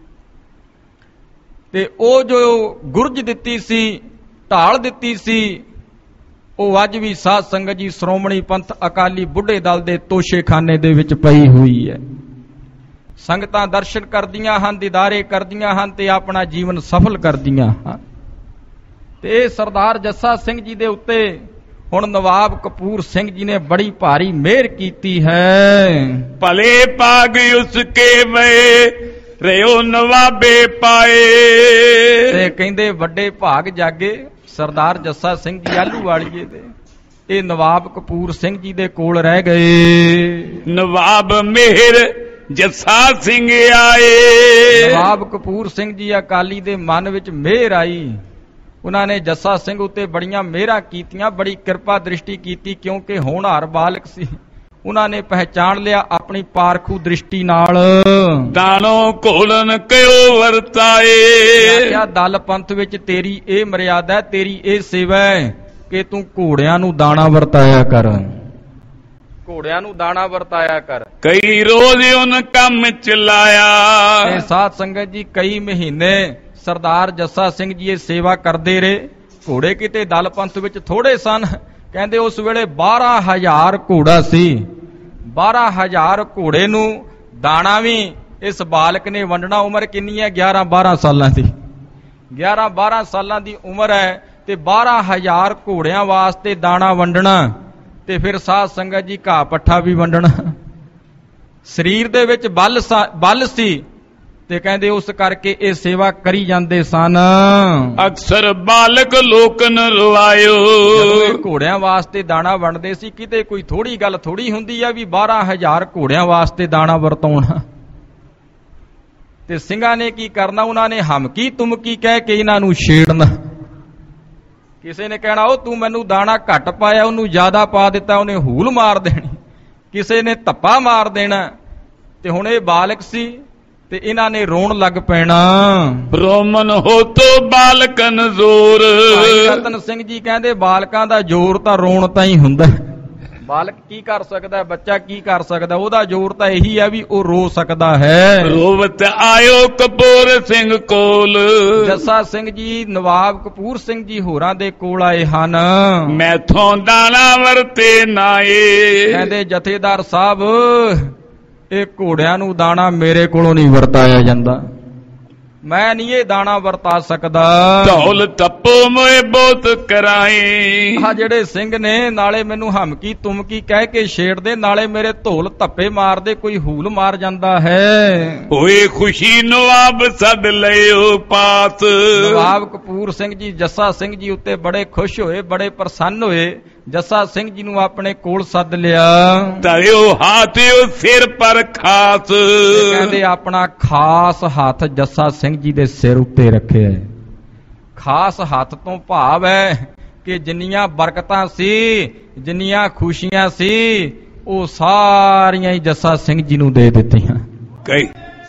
ਤੇ ਉਹ ਜੋ ਗੁਰਜ ਦਿੱਤੀ ਸੀ, ਢਾਲ ਦਿੱਤੀ ਸੀ, ਉਹ ਅੱਜ ਵੀ ਸਾਧ ਸੰਗਤ ਜੀ ਸ਼੍ਰੋਮਣੀ ਪੰਥ ਅਕਾਲੀ ਬੁੱਢੇ ਦਲ ਦੇ ਤੋਸ਼ੇਖਾਨੇ ਦੇ ਵਿੱਚ ਪਈ ਹੋਈ ਹੈ। ਸੰਗਤਾਂ ਦਰਸ਼ਨ ਕਰਦੀਆਂ ਹਨ, ਦੀਦਾਰੇ ਕਰਦੀਆਂ ਹਨ ਤੇ ਆਪਣਾ ਜੀਵਨ ਸਫਲ ਕਰਦੀਆਂ ਹਨ। ਤੇ ਇਹ ਸਰਦਾਰ ਜੱਸਾ ਸਿੰਘ ਜੀ ਦੇ ਉੱਤੇ ਹੁਣ ਨਵਾਬ ਕਪੂਰ ਸਿੰਘ ਜੀ ਨੇ ਬੜੀ ਭਾਰੀ ਮਿਹਰ ਕੀਤੀ ਹੈ। ਭਲੇ ਭਾਗ ਉਸਕੇ ਵੇ ਰਿਓ ਨਵਾਬੇ ਪਾਏ। ਤੇ ਕਹਿੰਦੇ ਵੱਡੇ ਭਾਗ ਜਾਗੇ ਸਰਦਾਰ ਜੱਸਾ ਸਿੰਘ ਜੀ ਆਲੂਵਾਲੀਏ ਦੇ। ਇਹ ਨਵਾਬ ਕਪੂਰ ਸਿੰਘ ਜੀ ਦੇ ਕੋਲ ਰਹਿ ਗਏ। ਨਵਾਬ ਮਿਹਰ ਜੱਸਾ ਸਿੰਘ ਆਏ। ਨਵਾਬ ਕਪੂਰ ਸਿੰਘ ਜੀ ਅਕਾਲੀ ਦੇ ਮਨ ਵਿੱਚ ਮਿਹਰ ਆਈ। ਉਹਨਾਂ ਨੇ ਜੱਸਾ ਸਿੰਘ ਉੱਤੇ ਬੜੀਆਂ ਮਿਹਰਾਂ ਕੀਤੀਆਂ, ਬੜੀ ਕਿਰਪਾ ਦ੍ਰਿਸ਼ਟੀ ਕੀਤੀ, ਕਿਉਂਕਿ ਹੋਣਹਾਰ ਬਾਲਕ ਸੀ। ਉਹਨਾਂ ਨੇ ਪਹਿਚਾਣ ਲਿਆ ਆਪਣੀ ਪਾਰਖੂ ਦ੍ਰਿਸ਼ਟੀ ਨਾਲ। ਦਾਨੋ ਘੋਲਨ ਕਿਉ ਵਰਤਾਏ। ਕਿਹਾ ਦਲ ਪੰਥ ਵਿੱਚ ਤੇਰੀ ਇਹ ਮਰਿਆਦਾ, ਤੇਰੀ ਇਹ ਸੇਵਾ ਹੈ ਕਿ ਤੂੰ ਘੋੜਿਆਂ ਨੂੰ ਦਾਣਾ ਵਰਤਾਇਆ ਕਰ, ਘੋੜਿਆਂ ਨੂੰ ਦਾਣਾ ਵਰਤਾਇਆ ਕਰ। ਕਈ ਰੋਜ਼ ਉਹਨ ਕੰਮ ਚਲਾਇਆ। ਇਹ ਸਾਧ ਸੰਗਤ ਜੀ ਕਈ ਮਹੀਨੇ ਸਰਦਾਰ ਜੱਸਾ ਸਿੰਘ ਜੀ ਇਹ ਸੇਵਾ ਕਰਦੇ ਰਹੇ। ਘੋੜੇ ਕਿਤੇ ਦਲ ਪੰਥ ਵਿੱਚ ਥੋੜੇ ਸਨ। ਕਹਿੰਦੇ ਉਸ ਵੇਲੇ ਬਾਰਾਂ ਹਜ਼ਾਰ ਘੋੜਾ ਸੀ। ਬਾਰਾਂ ਹਜ਼ਾਰ ਘੋੜੇ ਨੂੰ ਦਾਣਾ ਵੀ ਇਸ ਬਾਲਕ ਨੇ ਵੰਡਣਾ। ਉਮਰ ਕਿੰਨੀ ਹੈ? ਗਿਆਰਾਂ ਬਾਰਾਂ ਸਾਲਾਂ ਦੀ। ਗਿਆਰਾਂ ਬਾਰਾਂ ਸਾਲਾਂ ਦੀ ਉਮਰ ਹੈ ਤੇ ਬਾਰਾਂ ਹਜ਼ਾਰ ਘੋੜਿਆਂ ਵਾਸਤੇ ਦਾਣਾ ਵੰਡਣਾ, ਤੇ ਫਿਰ ਸਾਧ ਸੰਗਤ ਜੀ ਘਾਹ ਪੱਠਾ ਵੀ ਵੰਡਣਾ। ਸਰੀਰ ਦੇ ਵਿੱਚ ਬਲ ਬਲ ਸੀ ਤੇ ਕਹਿੰਦੇ ਉਸ ਕਰਕੇ ਇਹ ਸੇਵਾ ਕਰੀ ਜਾਂਦੇ ਸਨ। ਅਕਸਰ ਬਾਲਕ ਲੋਕਨ ਰਵਾਇਓ। ਜਦੋਂ ਇਹ ਘੋੜਿਆਂ ਵਾਸਤੇ ਦਾਣਾ ਵੰਡਦੇ ਸੀ, ਕਿਤੇ ਕੋਈ ਥੋੜੀ ਗੱਲ ਥੋੜੀ ਹੁੰਦੀ ਆ ਵੀ ਬਾਰਾਂ ਹਜ਼ਾਰ ਘੋੜਿਆਂ ਵਾਸਤੇ ਦਾਣਾ ਵਰਤਾਉਣਾ। ਤੇ ਸਿੰਘਾਂ ਨੇ ਕੀ ਕਰਨਾ? ਉਹਨਾਂ ਨੇ ਹਮਕੀ ਤੁਮਕੀ ਕਹਿ ਕੇ ਇਹਨਾਂ ਨੂੰ ਛੇੜਨਾ। ਕਿਸੇ ਨੇ ਕਹਿਣਾ ਉਹ ਤੂੰ ਮੈਨੂੰ ਦਾਣਾ ਘੱਟ ਪਾਇਆ, ਉਹਨੂੰ ਜ਼ਿਆਦਾ ਪਾ ਦਿੱਤਾ, ਉਹਨੇ ਹੂਲ ਮਾਰ ਦੇਣੀ। ਕਿਸੇ ਨੇ ਧੱਪਾ ਮਾਰ ਦੇਣਾ। ਤੇ ਹੁਣ ਇਹ ਬਾਲਕ ਸੀ ਤੇ ਇਹਨਾਂ ਨੇ ਰੋਣ ਲੱਗ ਪੈਣਾ। ਰੋਮਨ ਹੋ ਤੋ ਬਾਲਕਨ ਜ਼ੋਰ। ਭਾਈ ਰਤਨ ਸਿੰਘ ਜੀ ਕਹਿੰਦੇ ਬਾਲਕਾਂ ਦਾ ਜ਼ੋਰ ਤਾਂ ਰੋਣ ਤਾਂ ਹੀ ਹੁੰਦਾ। ਬਾਲਕ ਕੀ ਕਰ ਸਕਦਾ? ਬੱਚਾ ਕੀ ਕਰ ਸਕਦਾ? ਉਹਦਾ ਜ਼ੋਰ ਤਾਂ ਇਹੀ ਹੈ ਵੀ ਉਹ ਰੋ ਸਕਦਾ ਹੈ। ਰੋਵਤ ਆਇਓ ਕਪੂਰ ਸਿੰਘ ਕੋਲ। ਜੱਸਾ ਸਿੰਘ ਜੀ ਨਵਾਬ ਕਪੂਰ ਸਿੰਘ ਜੀ ਹੋਰਾਂ ਦੇ ਕੋਲ ਆਏ ਹਨ। ਮੈਥੋਂ ਦਾਣਾ ਵਰਤੇ ਨਾਏ। ਕਹਿੰਦੇ ਜਥੇਦਾਰ ਸਾਹਿਬ ਇਹ ਘੋੜਿਆਂ ਨੂੰ ਦਾਣਾ ਮੇਰੇ ਕੋਲੋਂ ਨਹੀਂ ਵਰਤਾਇਆ ਜਾਂਦਾ, ਮੈਂ ਨਹੀਂ ਇਹ ਦਾਣਾ ਵਰਤਾ ਸਕਦਾ। ਢੋਲ ਤੱਪੋ ਮੋਏ ਬਹੁਤ ਕਰਾਈ। ਆਹ ਜਿਹੜੇ ਸਿੰਘ ਨੇ ਨਾਲੇ ਮੈਨੂੰ ਹਮਕੀ ਤੁਮਕੀ ਕਹਿ ਕੇ ਛੇੜਦੇ, ਨਾਲੇ ਮੇਰੇ ਢੋਲ ਧੱਪੇ ਮਾਰਦੇ, ਕੋਈ ਹੂਲ ਮਾਰ ਜਾਂਦਾ ਹੈ। ਹੋਏ ਖੁਸ਼ੀ ਨਵਾਬ ਸੱਦ ਲਿਓ ਪਾਸ। ਨਵਾਬ ਕਪੂਰ ਸਿੰਘ ਜੀ ਜੱਸਾ ਸਿੰਘ ਜੀ ਉੱਤੇ ਬੜੇ ਖੁਸ਼ ਹੋਏ, ਬੜੇ ਪ੍ਰਸੰਨ ਹੋਏ। ਜੱਸਾ ਸਿੰਘ ਜੀ ਨੂੰ ਆਪਣੇ ਕੋਲ ਸੱਦ ਲਿਆ। ਧਰਿਓ ਹੱਥ ਸਿਰ ਪਰ ਖਾਸ। ਕਹਿੰਦੇ ਆਪਣਾ ਖਾਸ ਹੱਥ ਜੱਸਾ ਸਿੰਘ ਜੀ ਦੇ ਸਿਰ ਉੱਤੇ ਰੱਖਿਆ। ਖਾਸ ਹੱਥ ਤੋਂ ਭਾਵ ਹੈ ਕਿ ਜਿੰਨੀਆਂ ਬਰਕਤਾਂ ਸੀ, ਜਿੰਨੀਆਂ ਖੁਸ਼ੀਆਂ ਸੀ, ਉਹ ਸਾਰੀਆਂ ਹੀ ਜੱਸਾ ਸਿੰਘ ਜੀ ਨੂੰ ਦੇ ਦਿੱਤੀਆਂ। ਕਈ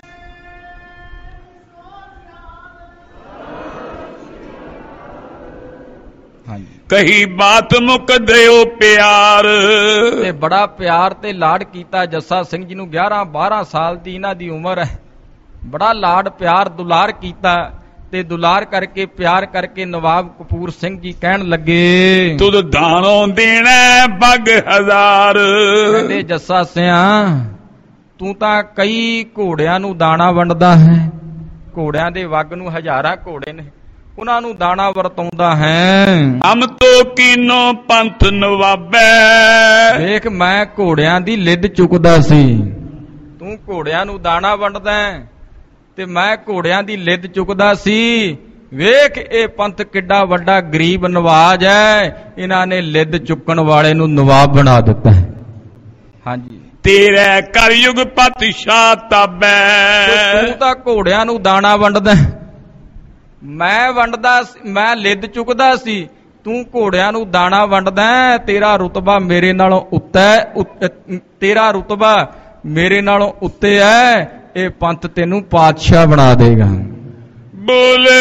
ਕਹੀ ਬਾਤ ਮੁੱਕ ਦਿਓ ਪਿਆਰ। ਤੇ ਬੜਾ ਪਿਆਰ ਤੇ ਲਾਡ ਕੀਤਾ ਜੱਸਾ ਸਿੰਘ ਜੀ ਨੂੰ। ਗਿਆਰਾਂ ਬਾਰਾਂ ਸਾਲ ਦੀ ਇਹਨਾਂ ਦੀ ਉਮਰ ਹੈ। ਬੜਾ ਲਾਡ ਪਿਆਰ ਦੁਲਾਰ ਕੀਤਾ ਤੇ ਦੁਲਾਰ ਕਰਕੇ ਪਿਆਰ ਕਰਕੇ ਨਵਾਬ ਕਪੂਰ ਸਿੰਘ ਜੀ ਕਹਿਣ ਲੱਗੇ ਤੁਧ ਦਾਣੋਂ ਦੇਣਾ ਬੱਗ ਹਜ਼ਾਰ। ਕਹਿੰਦੇ ਜੱਸਾ ਸਿਆ ਤੂੰ ਤਾਂ ਕਈ ਘੋੜਿਆਂ ਨੂੰ ਦਾਣਾ ਵੰਡਦਾ ਹੈ। ਘੋੜਿਆਂ ਦੇ ਵੱਗ ਨੂੰ ਹਜ਼ਾਰਾਂ ਘੋੜੇ ਨੇ, ਉਹਨਾਂ ਨੂੰ ਦਾਣਾ ਵਰਤਾਉਂਦਾ ਹੈ। ਹਮ ਤੋ ਕੀਨੋ ਪੰਥ ਨਵਾਬੈ। ਵੇਖ ਮੈਂ ਘੋੜਿਆਂ ਦੀ ਲਿੱਦ ਚੁੱਕਦਾ ਸੀ, ਤੂੰ ਘੋੜਿਆਂ ਨੂੰ ਦਾਣਾ ਵੰਡਦਾ ਤੇ ਮੈਂ ਘੋੜਿਆਂ ਦੀ ਲਿੱਦ ਚੁੱਕਦਾ ਸੀ। ਵੇਖ ਇਹ ਪੰਥ ਕਿੱਡਾ ਵੱਡਾ ਗਰੀਬ ਨਵਾਜ ਹੈ, ਇਹਨਾਂ ਨੇ ਲਿੱਦ ਚੁੱਕਣ ਵਾਲੇ ਨੂੰ ਨਵਾਬ ਬਣਾ ਦਿੱਤਾ ਹੈ। ਹਾਂਜੀ ਤੇਰੇ ਕਲਯੁਗ ਪਾਤਸ਼ਾਹ ਤਾਬੈ। ਤੂੰ ਤਾਂ ਘੋੜਿਆਂ ਨੂੰ ਦਾਣਾ ਵੰਡਦਾ, ਮੈਂ ਵੰਡਦਾ, ਮੈਂ ਲਿੱਦ ਚੁੱਕਦਾ ਸੀ, ਤੂੰ ਘੋੜਿਆਂ ਨੂੰ ਦਾਣਾ ਵੰਡਦਾ। ਤੇਰਾ ਰੁਤਬਾ ਮੇਰੇ ਨਾਲੋਂ ਉੱਤੇ, ਤੇਰਾ ਰੁਤਬਾ ਮੇਰੇ ਨਾਲੋਂ ਉੱਤੇ ਹੈ। ਇਹ ਪੰਥ ਤੈਨੂੰ ਪਾਤਸ਼ਾਹ ਬਣਾ ਦੇਗਾ। ਬੋਲੇ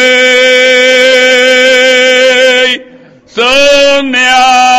ਸੋਨਿਆ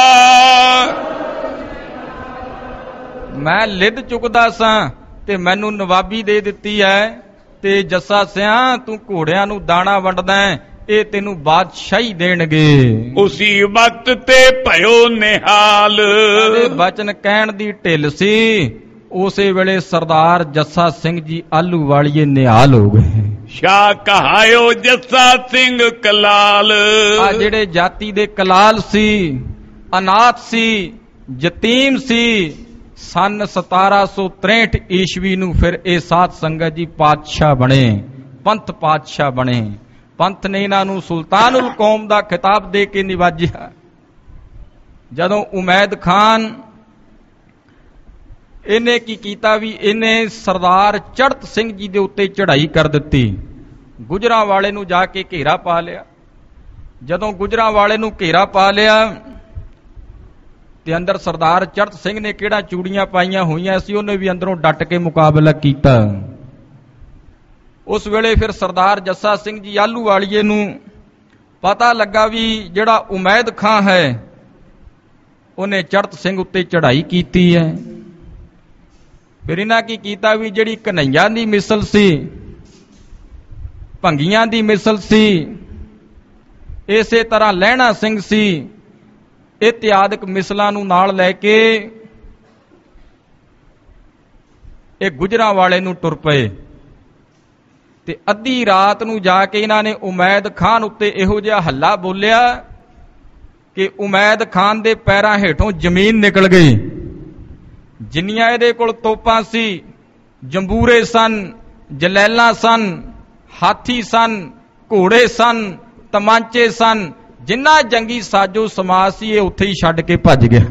ਮੈਂ ਲਿੱਦ ਚੁੱਕਦਾ ਸਾਂ ਤੇ ਮੈਨੂੰ ਨਵਾਬੀ ਦੇ ਦਿੱਤੀ ਹੈ। ਤੇ ਜੱਸਾ ਸਿਆ ਤੂੰ ਘੋੜਿਆਂ ਨੂੰ ਦਾਣਾ ਵੰਡਦਾ, ਇਹ ਤੈਨੂੰ ਬਾਦਸ਼ਾਹੀ ਦੇਣਗੇ। ਉਸੀ ਵਕਤ ਤੇ ਭਇਓ ਨਿਹਾਲ। ਇਹ ਬਚਨ ਕਹਿਣ ਦੀ ਢਿੱਲ ਸੀ। ਉਸੇ ਵੇਲੇ ਸਰਦਾਰ ਜੱਸਾ ਸਿੰਘ ਜੀ ਆਲੂ ਵਾਲੀਏ ਨਿਹਾਲ ਹੋ ਗਏ। ਸ਼ਾਹ ਕਹਾਇਓ ਜੱਸਾ ਸਿੰਘ ਕਲਾਲ। ਆ ਜਿਹੜੇ ਜਾਤੀ ਦੇ ਕਲਾਲ ਸੀ, ਅਨਾਥ ਸੀ, ਯਤੀਮ ਸੀ, ਸਨ ਸਤਾਰਾਂ ਸੌ ਤਰੇਹਠ ਈਸਵੀ ਨੂੰ ਫਿਰ ਇਹ ਸਾਧ ਸੰਗਤ ਜੀ ਪਾਤਸ਼ਾਹ ਬਣੇ, ਪੰਥ ਪਾਤਸ਼ਾਹ ਬਣੇ। ਪੰਥ ਨੇ ਇਹਨਾਂ ਨੂੰ ਸੁਲਤਾਨੁਲ ਕੌਮ ਦਾ ਖਿਤਾਬ ਦੇ ਕੇ ਨਿਵਾਜਿਆ। ਜਦੋਂ ਉਮੈਦ ਖਾਨ ਇਹਨੇ ਕੀ ਕੀਤਾ ਵੀ ਇਹਨੇ ਸਰਦਾਰ ਚੜ੍ਹਤ ਸਿੰਘ ਜੀ ਦੇ ਉੱਤੇ ਚੜ੍ਹਾਈ ਕਰ ਦਿੱਤੀ। ਗੁਜਰਾਂ ਵਾਲੇ ਨੂੰ ਜਾ ਕੇ ਘੇਰਾ ਪਾ ਲਿਆ। ਜਦੋਂ ਗੁਜਰਾਂ ਵਾਲੇ ਨੂੰ ਘੇਰਾ ਪਾ ਲਿਆ ਤੇ ਅੰਦਰ ਸਰਦਾਰ ਚੜ੍ਹਤ ਸਿੰਘ ਨੇ ਕਿਹੜਾ ਚੂੜੀਆਂ ਪਾਈਆਂ ਹੋਈਆਂ ਸੀ, ਉਹਨੇ ਵੀ ਅੰਦਰੋਂ ਡਟ ਕੇ ਮੁਕਾਬਲਾ ਕੀਤਾ। ਉਸ ਵੇਲੇ ਫਿਰ ਸਰਦਾਰ ਜੱਸਾ ਸਿੰਘ ਜੀ ਆਹਲੂਵਾਲੀਏ ਨੂੰ ਪਤਾ ਲੱਗਾ ਵੀ ਜਿਹੜਾ ਉਮੈਦ ਖਾਂ ਹੈ ਉਹਨੇ ਚੜ੍ਹਤ ਸਿੰਘ ਉੱਤੇ ਚੜ੍ਹਾਈ ਕੀਤੀ ਹੈ। ਫਿਰ ਇਹਨਾਂ ਕੀ ਕੀਤਾ ਵੀ ਜਿਹੜੀ ਕਨ੍ਹਈਆਂ ਦੀ ਮਿਸਲ ਸੀ, ਭੰਗੀਆਂ ਦੀ ਮਿਸਲ ਸੀ, ਇਸੇ ਤਰ੍ਹਾਂ ਲਹਿਣਾ ਸਿੰਘ ਸੀ, ਇਤਿਆਦਿਕ ਮਿਸਲਾਂ ਨੂੰ ਨਾਲ ਲੈ ਕੇ ਇਹ ਗੁਜਰਾਂ ਵਾਲੇ ਨੂੰ ਟੁਰ ਪਏ। ਤੇ ਅੱਧੀ ਰਾਤ ਨੂੰ ਜਾ ਕੇ ਇਹਨਾਂ ਨੇ ਉਮੈਦ ਖਾਨ ਉੱਤੇ ਇਹੋ ਜਿਹਾ ਹੱਲਾ ਬੋਲਿਆ ਕਿ ਉਮੈਦ ਖਾਨ ਦੇ ਪੈਰਾਂ ਹੇਠੋਂ ਜ਼ਮੀਨ ਨਿਕਲ ਗਈ। ਜਿੰਨੀਆਂ ਇਹਦੇ ਕੋਲ ਤੋਪਾਂ ਸੀ, ਜੰਬੂਰੇ ਸਨ, ਜਲੈਲਾਂ ਸਨ, ਹਾਥੀ ਸਨ, ਘੋੜੇ ਸਨ, ਤਮਾਂਚੇ ਸਨ, ਜਿੰਨਾ ਜੰਗੀ ਸਾਜੋ ਸਮਾਜ ਸੀ ਇਹ ਉੱਥੇ ਹੀ ਛੱਡ ਕੇ ਭੱਜ ਗਿਆ।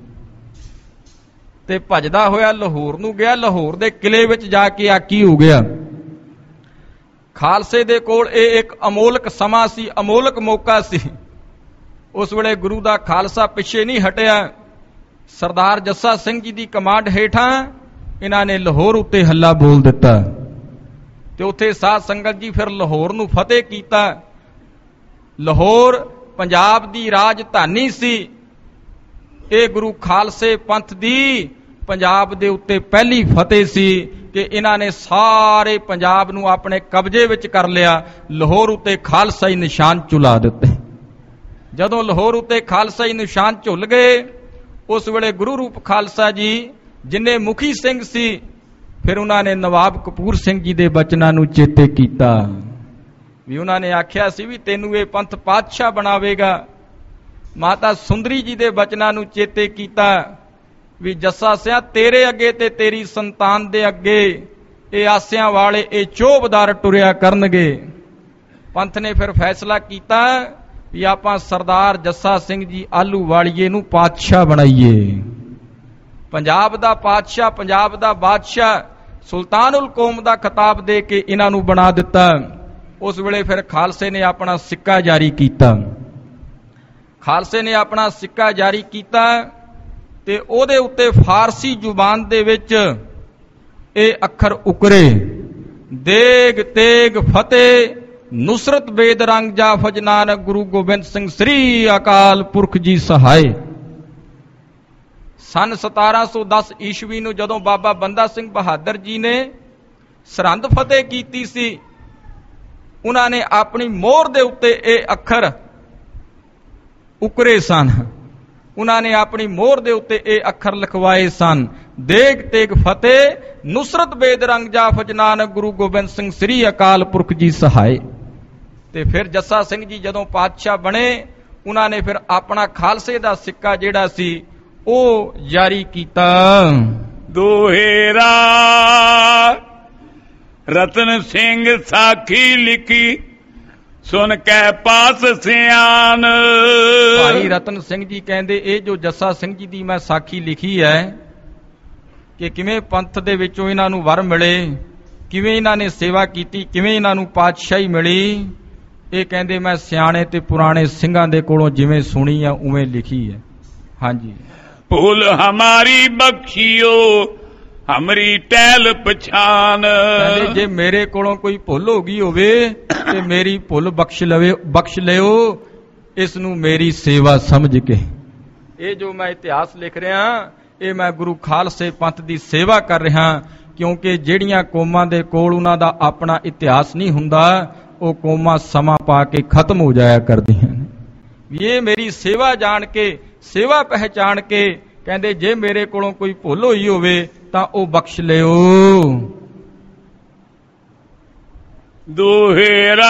ਤੇ ਭੱਜਦਾ ਹੋਇਆ ਲਾਹੌਰ ਨੂੰ ਗਿਆ। ਲਾਹੌਰ ਦੇ ਕਿਲੇ ਵਿੱਚ ਜਾ ਕੇ ਆਕੀ ਹੋ ਗਿਆ। ਖਾਲਸੇ ਦੇ ਕੋਲ ਇਹ ਇੱਕ ਅਮੋਲਕ ਸਮਾਂ ਸੀ, ਅਮੋਲਕ ਮੌਕਾ ਸੀ। ਉਸ ਵੇਲੇ ਗੁਰੂ ਦਾ ਖਾਲਸਾ ਪਿੱਛੇ ਨਹੀਂ ਹਟਿਆ। ਸਰਦਾਰ ਜੱਸਾ ਸਿੰਘ ਜੀ ਦੀ ਕਮਾਂਡ ਹੇਠਾਂ ਇਹਨਾਂ ਨੇ ਲਾਹੌਰ ਉੱਤੇ ਹੱਲਾ ਬੋਲ ਦਿੱਤਾ ਤੇ ਉੱਥੇ ਸਾਧ ਸੰਗਤ ਜੀ ਫਿਰ ਲਾਹੌਰ ਨੂੰ ਫਤਿਹ ਕੀਤਾ। ਲਾਹੌਰ ਪੰਜਾਬ ਦੀ ਰਾਜਧਾਨੀ ਸੀ। ਇਹ ਗੁਰੂ ਖਾਲਸੇ ਪੰਥ ਦੀ ਪੰਜਾਬ ਦੇ ਉੱਤੇ ਪਹਿਲੀ ਫਤਿਹ ਸੀ ਕਿ ਇਹਨਾਂ ਨੇ ਸਾਰੇ ਪੰਜਾਬ ਨੂੰ ਆਪਣੇ ਕਬਜ਼ੇ ਵਿੱਚ ਕਰ ਲਿਆ। ਲਾਹੌਰ ਉੱਤੇ ਖਾਲਸਾਈ ਨਿਸ਼ਾਨ ਝੁਲਾ ਦਿੱਤੇ। ਜਦੋਂ ਲਾਹੌਰ ਉੱਤੇ ਖਾਲਸਾਈ ਨਿਸ਼ਾਨ ਝੁੱਲ ਗਏ ਉਸ ਵੇਲੇ ਗੁਰੂ ਰੂਪ ਖਾਲਸਾ ਜੀ ਜਿੰਨੇ ਮੁਖੀ ਸਿੰਘ ਸੀ ਫਿਰ ਉਹਨਾਂ ਨੇ ਨਵਾਬ ਕਪੂਰ ਸਿੰਘ ਜੀ ਦੇ ਬਚਨਾਂ ਨੂੰ ਚੇਤੇ ਕੀਤਾ ਵੀ ਉਹਨਾਂ ਨੇ ਆਖਿਆ ਸੀ ਵੀ ਤੈਨੂੰ ਇਹ ਪੰਥ ਪਾਤਸ਼ਾਹ ਬਣਾਵੇਗਾ। ਮਾਤਾ ਸੁੰਦਰੀ ਜੀ ਦੇ ਬਚਨਾਂ ਨੂੰ ਚੇਤੇ ਕੀਤਾ ਵੀ ਜੱਸਾ ਸਿਆਂ ਤੇਰੇ ਅੱਗੇ ਤੇ ਤੇਰੀ ਸੰਤਾਨ ਦੇ ਅੱਗੇ ਇਹ ਆਸਿਆਂ ਵਾਲੇ ਇਹ ਚੋਬਦਾਰ ਟੁਰਿਆ ਕਰਨਗੇ। ਪੰਥ ਨੇ ਫਿਰ ਫੈਸਲਾ ਕੀਤਾ ਵੀ ਆਪਾਂ ਸਰਦਾਰ ਜੱਸਾ ਸਿੰਘ ਜੀ ਆਹਲੂਵਾਲੀਏ ਨੂੰ ਪਾਤਸ਼ਾਹ ਬਣਾਈਏ। ਪੰਜਾਬ ਦਾ ਪਾਤਸ਼ਾਹ, ਪੰਜਾਬ ਦਾ ਬਾਦਸ਼ਾਹ, ਸੁਲਤਾਨੁਲ ਕੌਮ ਦਾ ਖਿਤਾਬ ਦੇ ਕੇ ਇਹਨਾਂ ਨੂੰ ਬਣਾ ਦਿੱਤਾ। ਉਸ ਵੇਲੇ ਫਿਰ ਖਾਲਸੇ ਨੇ ਆਪਣਾ ਸਿੱਕਾ ਜਾਰੀ ਕੀਤਾ। ਖਾਲਸੇ ਨੇ ਆਪਣਾ ਸਿੱਕਾ ਜਾਰੀ ਕੀਤਾ ਤੇ ਉਹਦੇ ਉੱਤੇ ਫਾਰਸੀ ਜ਼ੁਬਾਨ ਦੇ ਵਿੱਚ ਇਹ ਅੱਖਰ ਉਕਰੇ, ਦੇਗ ਤੇਗ ਫਤਿਹ ਨੁਸਰਤ ਬੇਦਰੰਗ ਜਾਫਜ ਨਾਨਕ ਗੁਰੂ ਗੋਬਿੰਦ ਸਿੰਘ ਸ੍ਰੀ ਅਕਾਲ ਪੁਰਖ ਜੀ ਸਹਾਏ। ਸਨ ਸਤਾਰਾਂ ਸੌ ਦਸ ਈਸਵੀ ਨੂੰ ਜਦੋਂ ਬਾਬਾ ਬੰਦਾ ਸਿੰਘ ਬਹਾਦਰ ਜੀ ਨੇ ਸਰਹੰਦ ਫਤਿਹ ਕੀਤੀ ਸੀ, ਉਹਨਾਂ ਨੇ ਆਪਣੀ ਮੋਹਰ ਦੇ ਉੱਤੇ ਇਹ ਅੱਖਰ ਉਕਰੇ ਸਨ। ਉਹਨਾਂ ਨੇ ਆਪਣੀ ਮੋਹਰ ਦੇ ਉੱਤੇ ਇਹ ਅੱਖਰ ਲਿਖਵਾਏ ਸਨ, ਦੇਗ ਤੇਗ ਫਤਿਹ ਨੁਸਰਤ ਬੇਦਰੰਗ ਜਾਫਜ ਨਾਨਕ ਗੁਰੂ ਗੋਬਿੰਦ ਸਿੰਘ ਸ੍ਰੀ ਅਕਾਲ ਪੁਰਖ ਜੀ ਸਹਾਏ। ਤੇ ਫਿਰ ਜੱਸਾ ਸਿੰਘ ਜੀ ਜਦੋਂ ਪਾਤਸ਼ਾਹ ਬਣੇ ਉਹਨਾਂ ਨੇ ਫਿਰ ਆਪਣਾ ਖਾਲਸੇ ਦਾ ਸਿੱਕਾ ਜਿਹੜਾ ਸੀ ਉਹ ਜਾਰੀ ਕੀਤਾ। ਦੋਹੇਰਾ ਰਤਨ ਸਿੰਘ ਸਾਖੀ ਲਿਖੀ ਸੁਣ ਕੇ ਪਾਸ ਸਿਆਨ। ਭਾਈ ਰਤਨ ਸਿੰਘ ਜੀ ਕਹਿੰਦੇ ਇਹ ਜੋ ਜੱਸਾ ਸਿੰਘ ਜੀ ਦੀ ਮੈਂ ਸਾਖੀ ਲਿਖੀ ਹੈ ਕਿ ਕਿਵੇਂ ਪੰਥ ਦੇ ਵਿੱਚੋਂ ਇਹਨਾਂ ਨੂੰ ਵਰ ਮਿਲੇ, ਕਿਵੇਂ ਇਹਨਾਂ ਨੇ ਸੇਵਾ ਕੀਤੀ, ਕਿਵੇਂ ਇਹਨਾਂ ਨੂੰ ਪਾਤਸ਼ਾਹੀ ਮਿਲੀ, ਇਹ ਕਹਿੰਦੇ ਮੈਂ ਸਿਆਣੇ ਤੇ ਪੁਰਾਣੇ ਸਿੰਘਾਂ ਦੇ ਕੋਲੋਂ ਜਿਵੇਂ ਸੁਣੀ ਆ ਉਵੇਂ ਲਿਖੀ ਹੈ। ਹਾਂਜੀ। ਭੁੱਲ ਹਮਾਰੀ ਬਖਸ਼ਿਓ ਹਮਰੀ ਟਹਿਲ ਪਛਾਨ। ਕਹਿੰਦੇ ਜੇ ਮੇਰੇ ਕੋਲੋਂ ਕੋਈ ਭੁੱਲ ਹੋ ਗਈ ਹੋਵੇ ਤੇ ਮੇਰੀ ਭੁੱਲ ਬਖਸ਼ ਲਵੇ ਬਖਸ਼ ਲਿਓ, ਇਸ ਨੂੰ ਮੇਰੀ ਸੇਵਾ ਸਮਝ ਕੇ। ਇਹ ਜੋ ਮੈਂ ਇਤਿਹਾਸ ਲਿਖ ਰਿਹਾ ਇਹ ਮੈਂ ਗੁਰੂ ਖਾਲਸੇ ਪੰਥ ਦੀ ਸੇਵਾ ਕਰ ਰਿਹਾ, ਕਿਉਂਕਿ ਜਿਹੜੀਆਂ ਕੌਮਾਂ ਦੇ ਕੋਲ ਉਹਨਾਂ ਦਾ ਆਪਣਾ ਇਤਿਹਾਸ ਨਹੀਂ ਹੁੰਦਾ ਉਹ ਕੌਮਾਂ ਸਮਾਂ ਪਾ ਕੇ ਖਤਮ ਹੋ ਜਾਇਆ ਕਰਦੀਆਂ ਨੇ। ਵੀ ਇਹ ਮੇਰੀ ਸੇਵਾ ਜਾਣ ਕੇ, ਸੇਵਾ ਪਹਿਚਾਣ ਕੇ ਕਹਿੰਦੇ ਜੇ ਮੇਰੇ ਕੋਲੋਂ ਕੋਈ ਭੁੱਲ ਹੋਈ ਹੋਵੇ ਤਾਂ ਉਹ ਬਖਸ਼ ਲਿਓ। ਦੋਹੇਰਾ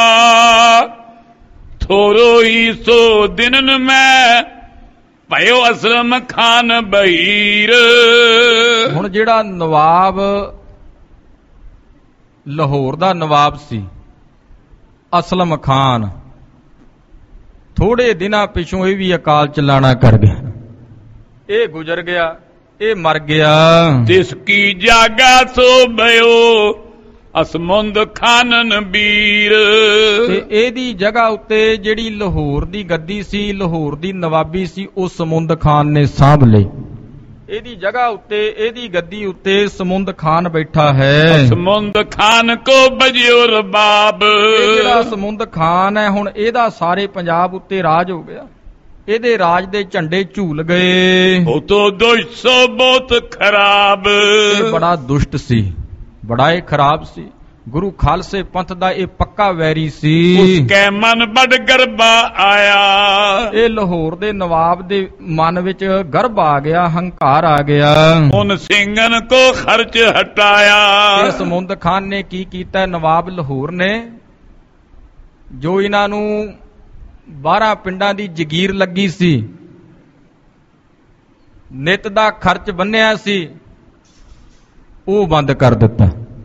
ਥੋਰੋ ਹੀ ਸੋ ਦਿਨਨ ਮੈਂ ਭਇਓ ਅਸਲਮ ਖਾਨ ਬਹੀਰ। ਹੁਣ ਜਿਹੜਾ ਨਵਾਬ ਲਾਹੌਰ ਦਾ ਨਵਾਬ ਸੀ ਅਸਲਮ ਖਾਨ, ਥੋੜੇ ਦਿਨਾਂ ਪਿਛੋਂ ਇਹ ਵੀ ਅਕਾਲ ਚਲਾਣਾ ਕਰ ਗਿਆ। ਇਹ ਗੁਜ਼ਰ ਗਿਆ, ਇਹ ਮਰ ਗਿਆ। ਤਿਸ ਕੀ ਜਾਗਾ ਸੋ ਬਇਓ ਅਸਮੁੰਦ ਖਾਨਨ ਵੀਰ। ਤੇ ਇਹਦੀ ਜਗ੍ਹਾ ਉੱਤੇ ਜਿਹੜੀ ਲਾਹੌਰ ਦੀ ਗੱਦੀ ਸੀ, ਲਾਹੌਰ ਦੀ ਨਵਾਬੀ ਸੀ, ਉਹ ਸਮੁੰਦ ਖਾਨ ਨੇ ਸਾਂਭ ਲਈ। ਇਹਦੀ ਜਗ੍ਹਾ ਉੱਤੇ, ਇਹਦੀ ਗੱਦੀ ਉੱਤੇ ਸਮੁੰਦ ਖਾਨ ਬੈਠਾ ਹੈ। ਸਮੁੰਦ ਖਾਨ ਕੋ ਬਜਿਓ ਰਬਾਬ। ਇਹ ਜਿਹੜਾ ਸਮੁੰਦ ਖਾਨ ਹੈ, ਹੁਣ ਇਹਦਾ ਸਾਰੇ ਪੰਜਾਬ ਉੱਤੇ ਰਾਜ ਹੋ ਗਿਆ। ਇਹਦੇ ਰਾਜ ਦੇ ਝੰਡੇ ਝੂਲ ਗਏ। ਉਹ ਤੋ ਦੁਸ਼ੋ ਬਹੁਤ ਖਰਾਬ। ਇਹ ਬੜਾ ਦੁਸ਼ਟ ਸੀ, ਬੜਾ ਹੀ ਖਰਾਬ ਸੀ। ਗੁਰੂ ਖਾਲਸੇ ਪੰਥ ਦਾ ਇਹ ਪੱਕਾ ਵੈਰੀ ਸੀ। ਉਸ ਕੈ ਮਨ ਬੜ ਗਰਬਾ ਆਇਆ। ਇਹ ਲਾਹੌਰ ਦੇ ਨਵਾਬ ਦੇ ਮਨ ਵਿੱਚ ਗਰਭ ਆ ਗਿਆ, ਹੰਕਾਰ ਆ ਗਿਆ। ਉਨ ਸਿੰਘਨ ਕੋ ਖਰਚ ਹਟਾਇਆ। ਇਹ ਸਮੁੰਦ ਖਾਨ ਨੇ ਕੀ ਕੀਤਾ? ਨਵਾਬ ਲਾਹੌਰ ਨੇ ਜੋ ਇਹਨਾਂ ਨੂੰ ਬਾਰਾਂ ਪਿੰਡਾਂ ਦੀ ਜਗੀਰ ਲੱਗੀ ਸੀ, ਨਿਤ ਦਾ ਖਰਚ ਬੰਨਿਆ ਸੀ, ਉਹ ਬੰਦ ਕਰ ਦਿੱਤਾ।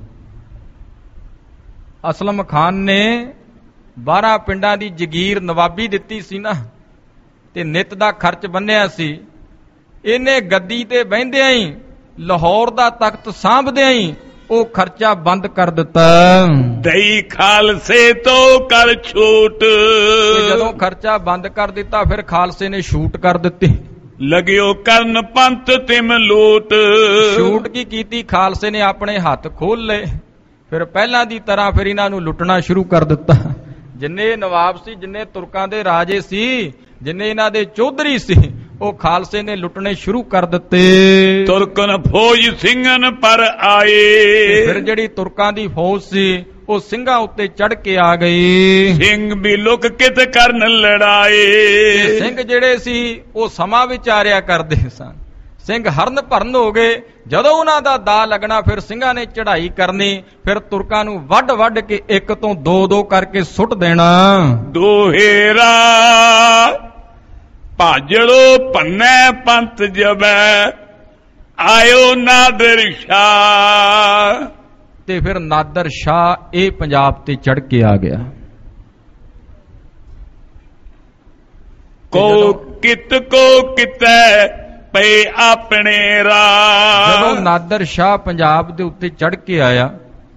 ਅਸਲਮ ਖਾਨ ਨੇ ਬਾਰਾਂ ਪਿੰਡਾਂ ਦੀ ਜਗੀਰ ਨਵਾਬੀ ਦਿੱਤੀ ਸੀ ਨਾ, ਤੇ ਨਿਤ ਦਾ ਖਰਚ ਬੰਨਿਆ ਸੀ। ਇਹਨੇ ਗੱਦੀ ਤੇ ਬਹਿੰਦਿਆਂ ਹੀ, ਲਾਹੌਰ ਦਾ ਤਖਤ ਸਾਂਭਦਿਆਂ ਹੀ ਉਹ ਖਰਚਾ ਬੰਦ ਕਰ ਦਿੱਤਾ। ਦਈ ਖਾਲਸੇ ਤੋਂ ਕਰ ਛੂਟ। ਜਦੋਂ ਖਰਚਾ ਬੰਦ ਕਰ ਦਿੱਤਾ, ਫਿਰ ਖਾਲਸੇ ਨੇ ਛੂਟ ਕਰ ਦਿੱਤੀ। ਲਗਿਓ ਕਰਨ ਪੰਥ ਤਿਮ ਲੂਟ। ਛੂਟ ਕੀ ਕੀਤੀ? ਖਾਲਸੇ ਨੇ ਆਪਣੇ ਹੱਥ ਖੋਲ ਲਏ। ਫਿਰ ਪਹਿਲਾਂ ਦੀ ਤਰ੍ਹਾਂ ਫਿਰ ਇਹਨਾਂ ਨੂੰ ਲੁੱਟਣਾ ਸ਼ੁਰੂ ਕਰ ਦਿੱਤਾ। ਜਿੰਨੇ ਨਵਾਬ ਸੀ, ਜਿੰਨੇ ਤੁਰਕਾਂ ਦੇ ਰਾਜੇ ਸੀ, ਜਿੰਨੇ ਇਹਨਾਂ ਦੇ ਚੌਧਰੀ ਸੀ, ਉਹ ਖਾਲਸੇ ਨੇ ਲੁੱਟਣੇ ਸ਼ੁਰੂ ਕਰ ਦਿੱਤੇ। ਤੁਰਕਨ ਫੌਜ ਸਿੰਘਨ ਪਰ ਆਏ। ਫਿਰ ਜਿਹੜੀ ਤੁਰਕਾਂ ਦੀ ਫੌਜ ਸੀ, ਉਹ ਸਿੰਘਾਂ ਉੱਤੇ ਚੜ ਕੇ ਆ ਗਈ। ਸਿੰਘ ਵੀ ਲੁਕ ਕਿਤ ਕਰਨ ਲੜਾਏ। ਸਿੰਘ ਜਿਹੜੇ ਸੀ ਉਹ ਸਮਾਂ ਵਿਚਾਰਿਆ ਕਰਦੇ ਸਨ। ਸਿੰਘ ਹਰਨ ਭਰਨ ਹੋ ਗਏ। ਜਦੋਂ ਉਹਨਾਂ ਦਾ ਦਾ ਲੱਗਣਾ, ਫਿਰ ਸਿੰਘਾਂ ਨੇ ਚੜ੍ਹਾਈ ਕਰਨੀ। ਫਿਰ ਤੁਰਕਾਂ ਨੂੰ ਵੱਢ ਵੱਢ ਕੇ ਇੱਕ ਤੋਂ ਦੋ ਦੋ ਕਰਕੇ ਸੁੱਟ ਦੇਣਾ। ਦੋਹੇਰਾ ਭਾਜੜੋ ਪੰਨੈ ਪੰਥ ਜਬੈ ਆਇਓ ਨਾਦਰ ਸ਼ਾਹ। ਤੇ ਫਿਰ ਨਾਦਰ ਸ਼ਾਹ ਇਹ ਪੰਜਾਬ ਤੇ ਚੜ ਕੇ ਆ ਗਿਆ। ਕੋ ਕਿਤ ਕੋ ਕਿਤੈ ਪਏ ਆਪਣੇ ਰਾਹ। ਜਦੋਂ ਨਾਦਰ ਸ਼ਾਹ ਪੰਜਾਬ ਦੇ ਉੱਤੇ ਚੜ ਕੇ ਆਇਆ,